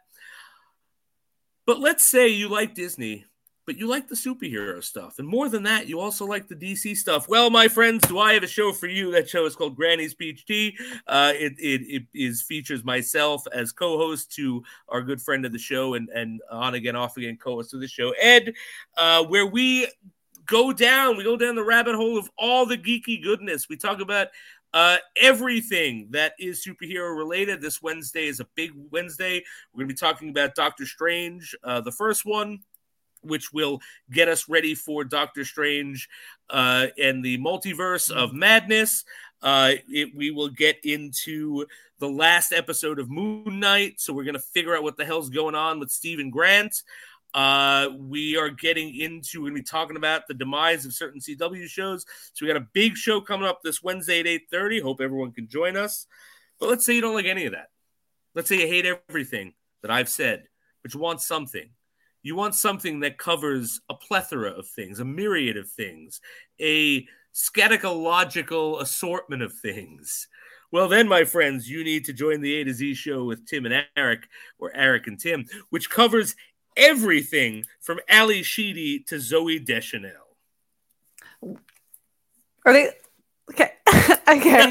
But let's say you like Disney, but you like the superhero stuff. And more than that, you also like the D C stuff. Well, my friends, do I have a show for you? That show is called Granny's Peach Tea. Uh, it, it, it is features myself as co-host to our good friend of the show and, and on again, off again co-host of the show, Ed, uh, where we go down, we go down the rabbit hole of all the geeky goodness. We talk about Uh, everything that is superhero related. This Wednesday is a big Wednesday. We're going to be talking about Doctor Strange, uh, the first one, which will get us ready for Doctor Strange uh, and the Multiverse of Madness. Uh, it, we will get into the last episode of Moon Knight, so we're going to figure out what the hell's going on with Stephen Grant. Uh, we are getting into, we're going to be talking about the demise of certain C W shows. So we got a big show coming up this Wednesday at eight thirty. Hope everyone can join us. But let's say you don't like any of that. Let's say you hate everything that I've said, but you want something. You want something that covers a plethora of things, a myriad of things, a scatological assortment of things. Well, then, my friends, you need to join the A to Z show with Tim and Eric, or Eric and Tim, which covers everything from Ali Sheedy to Zooey Deschanel. Are they okay? Okay.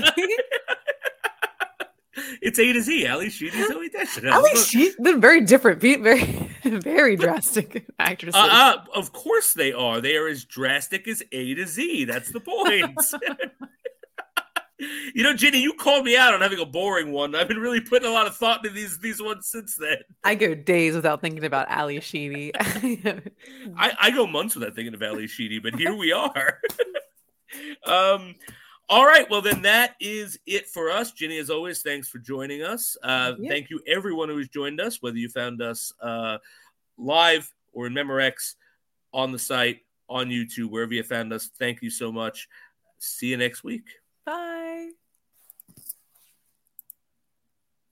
It's A to Z. Ali Sheedy, Zooey Deschanel. Ali Sheedy, they're very different, very, very drastic actresses. Uh, uh, of course they are. They are as drastic as A to Z. That's the point. You know, Ginny, you called me out on having a boring one. I've been really putting a lot of thought into these these ones since then. I go days without thinking about Ali Sheedy. I, I go months without thinking of Ali Sheedy, but here we are. um, all right, well, then that is it for us. Ginny, as always, thanks for joining us. Uh, yeah. Thank you, everyone who has joined us, whether you found us uh, live or in Memorex, on the site, on YouTube, wherever you found us. Thank you so much. See you next week. Bye.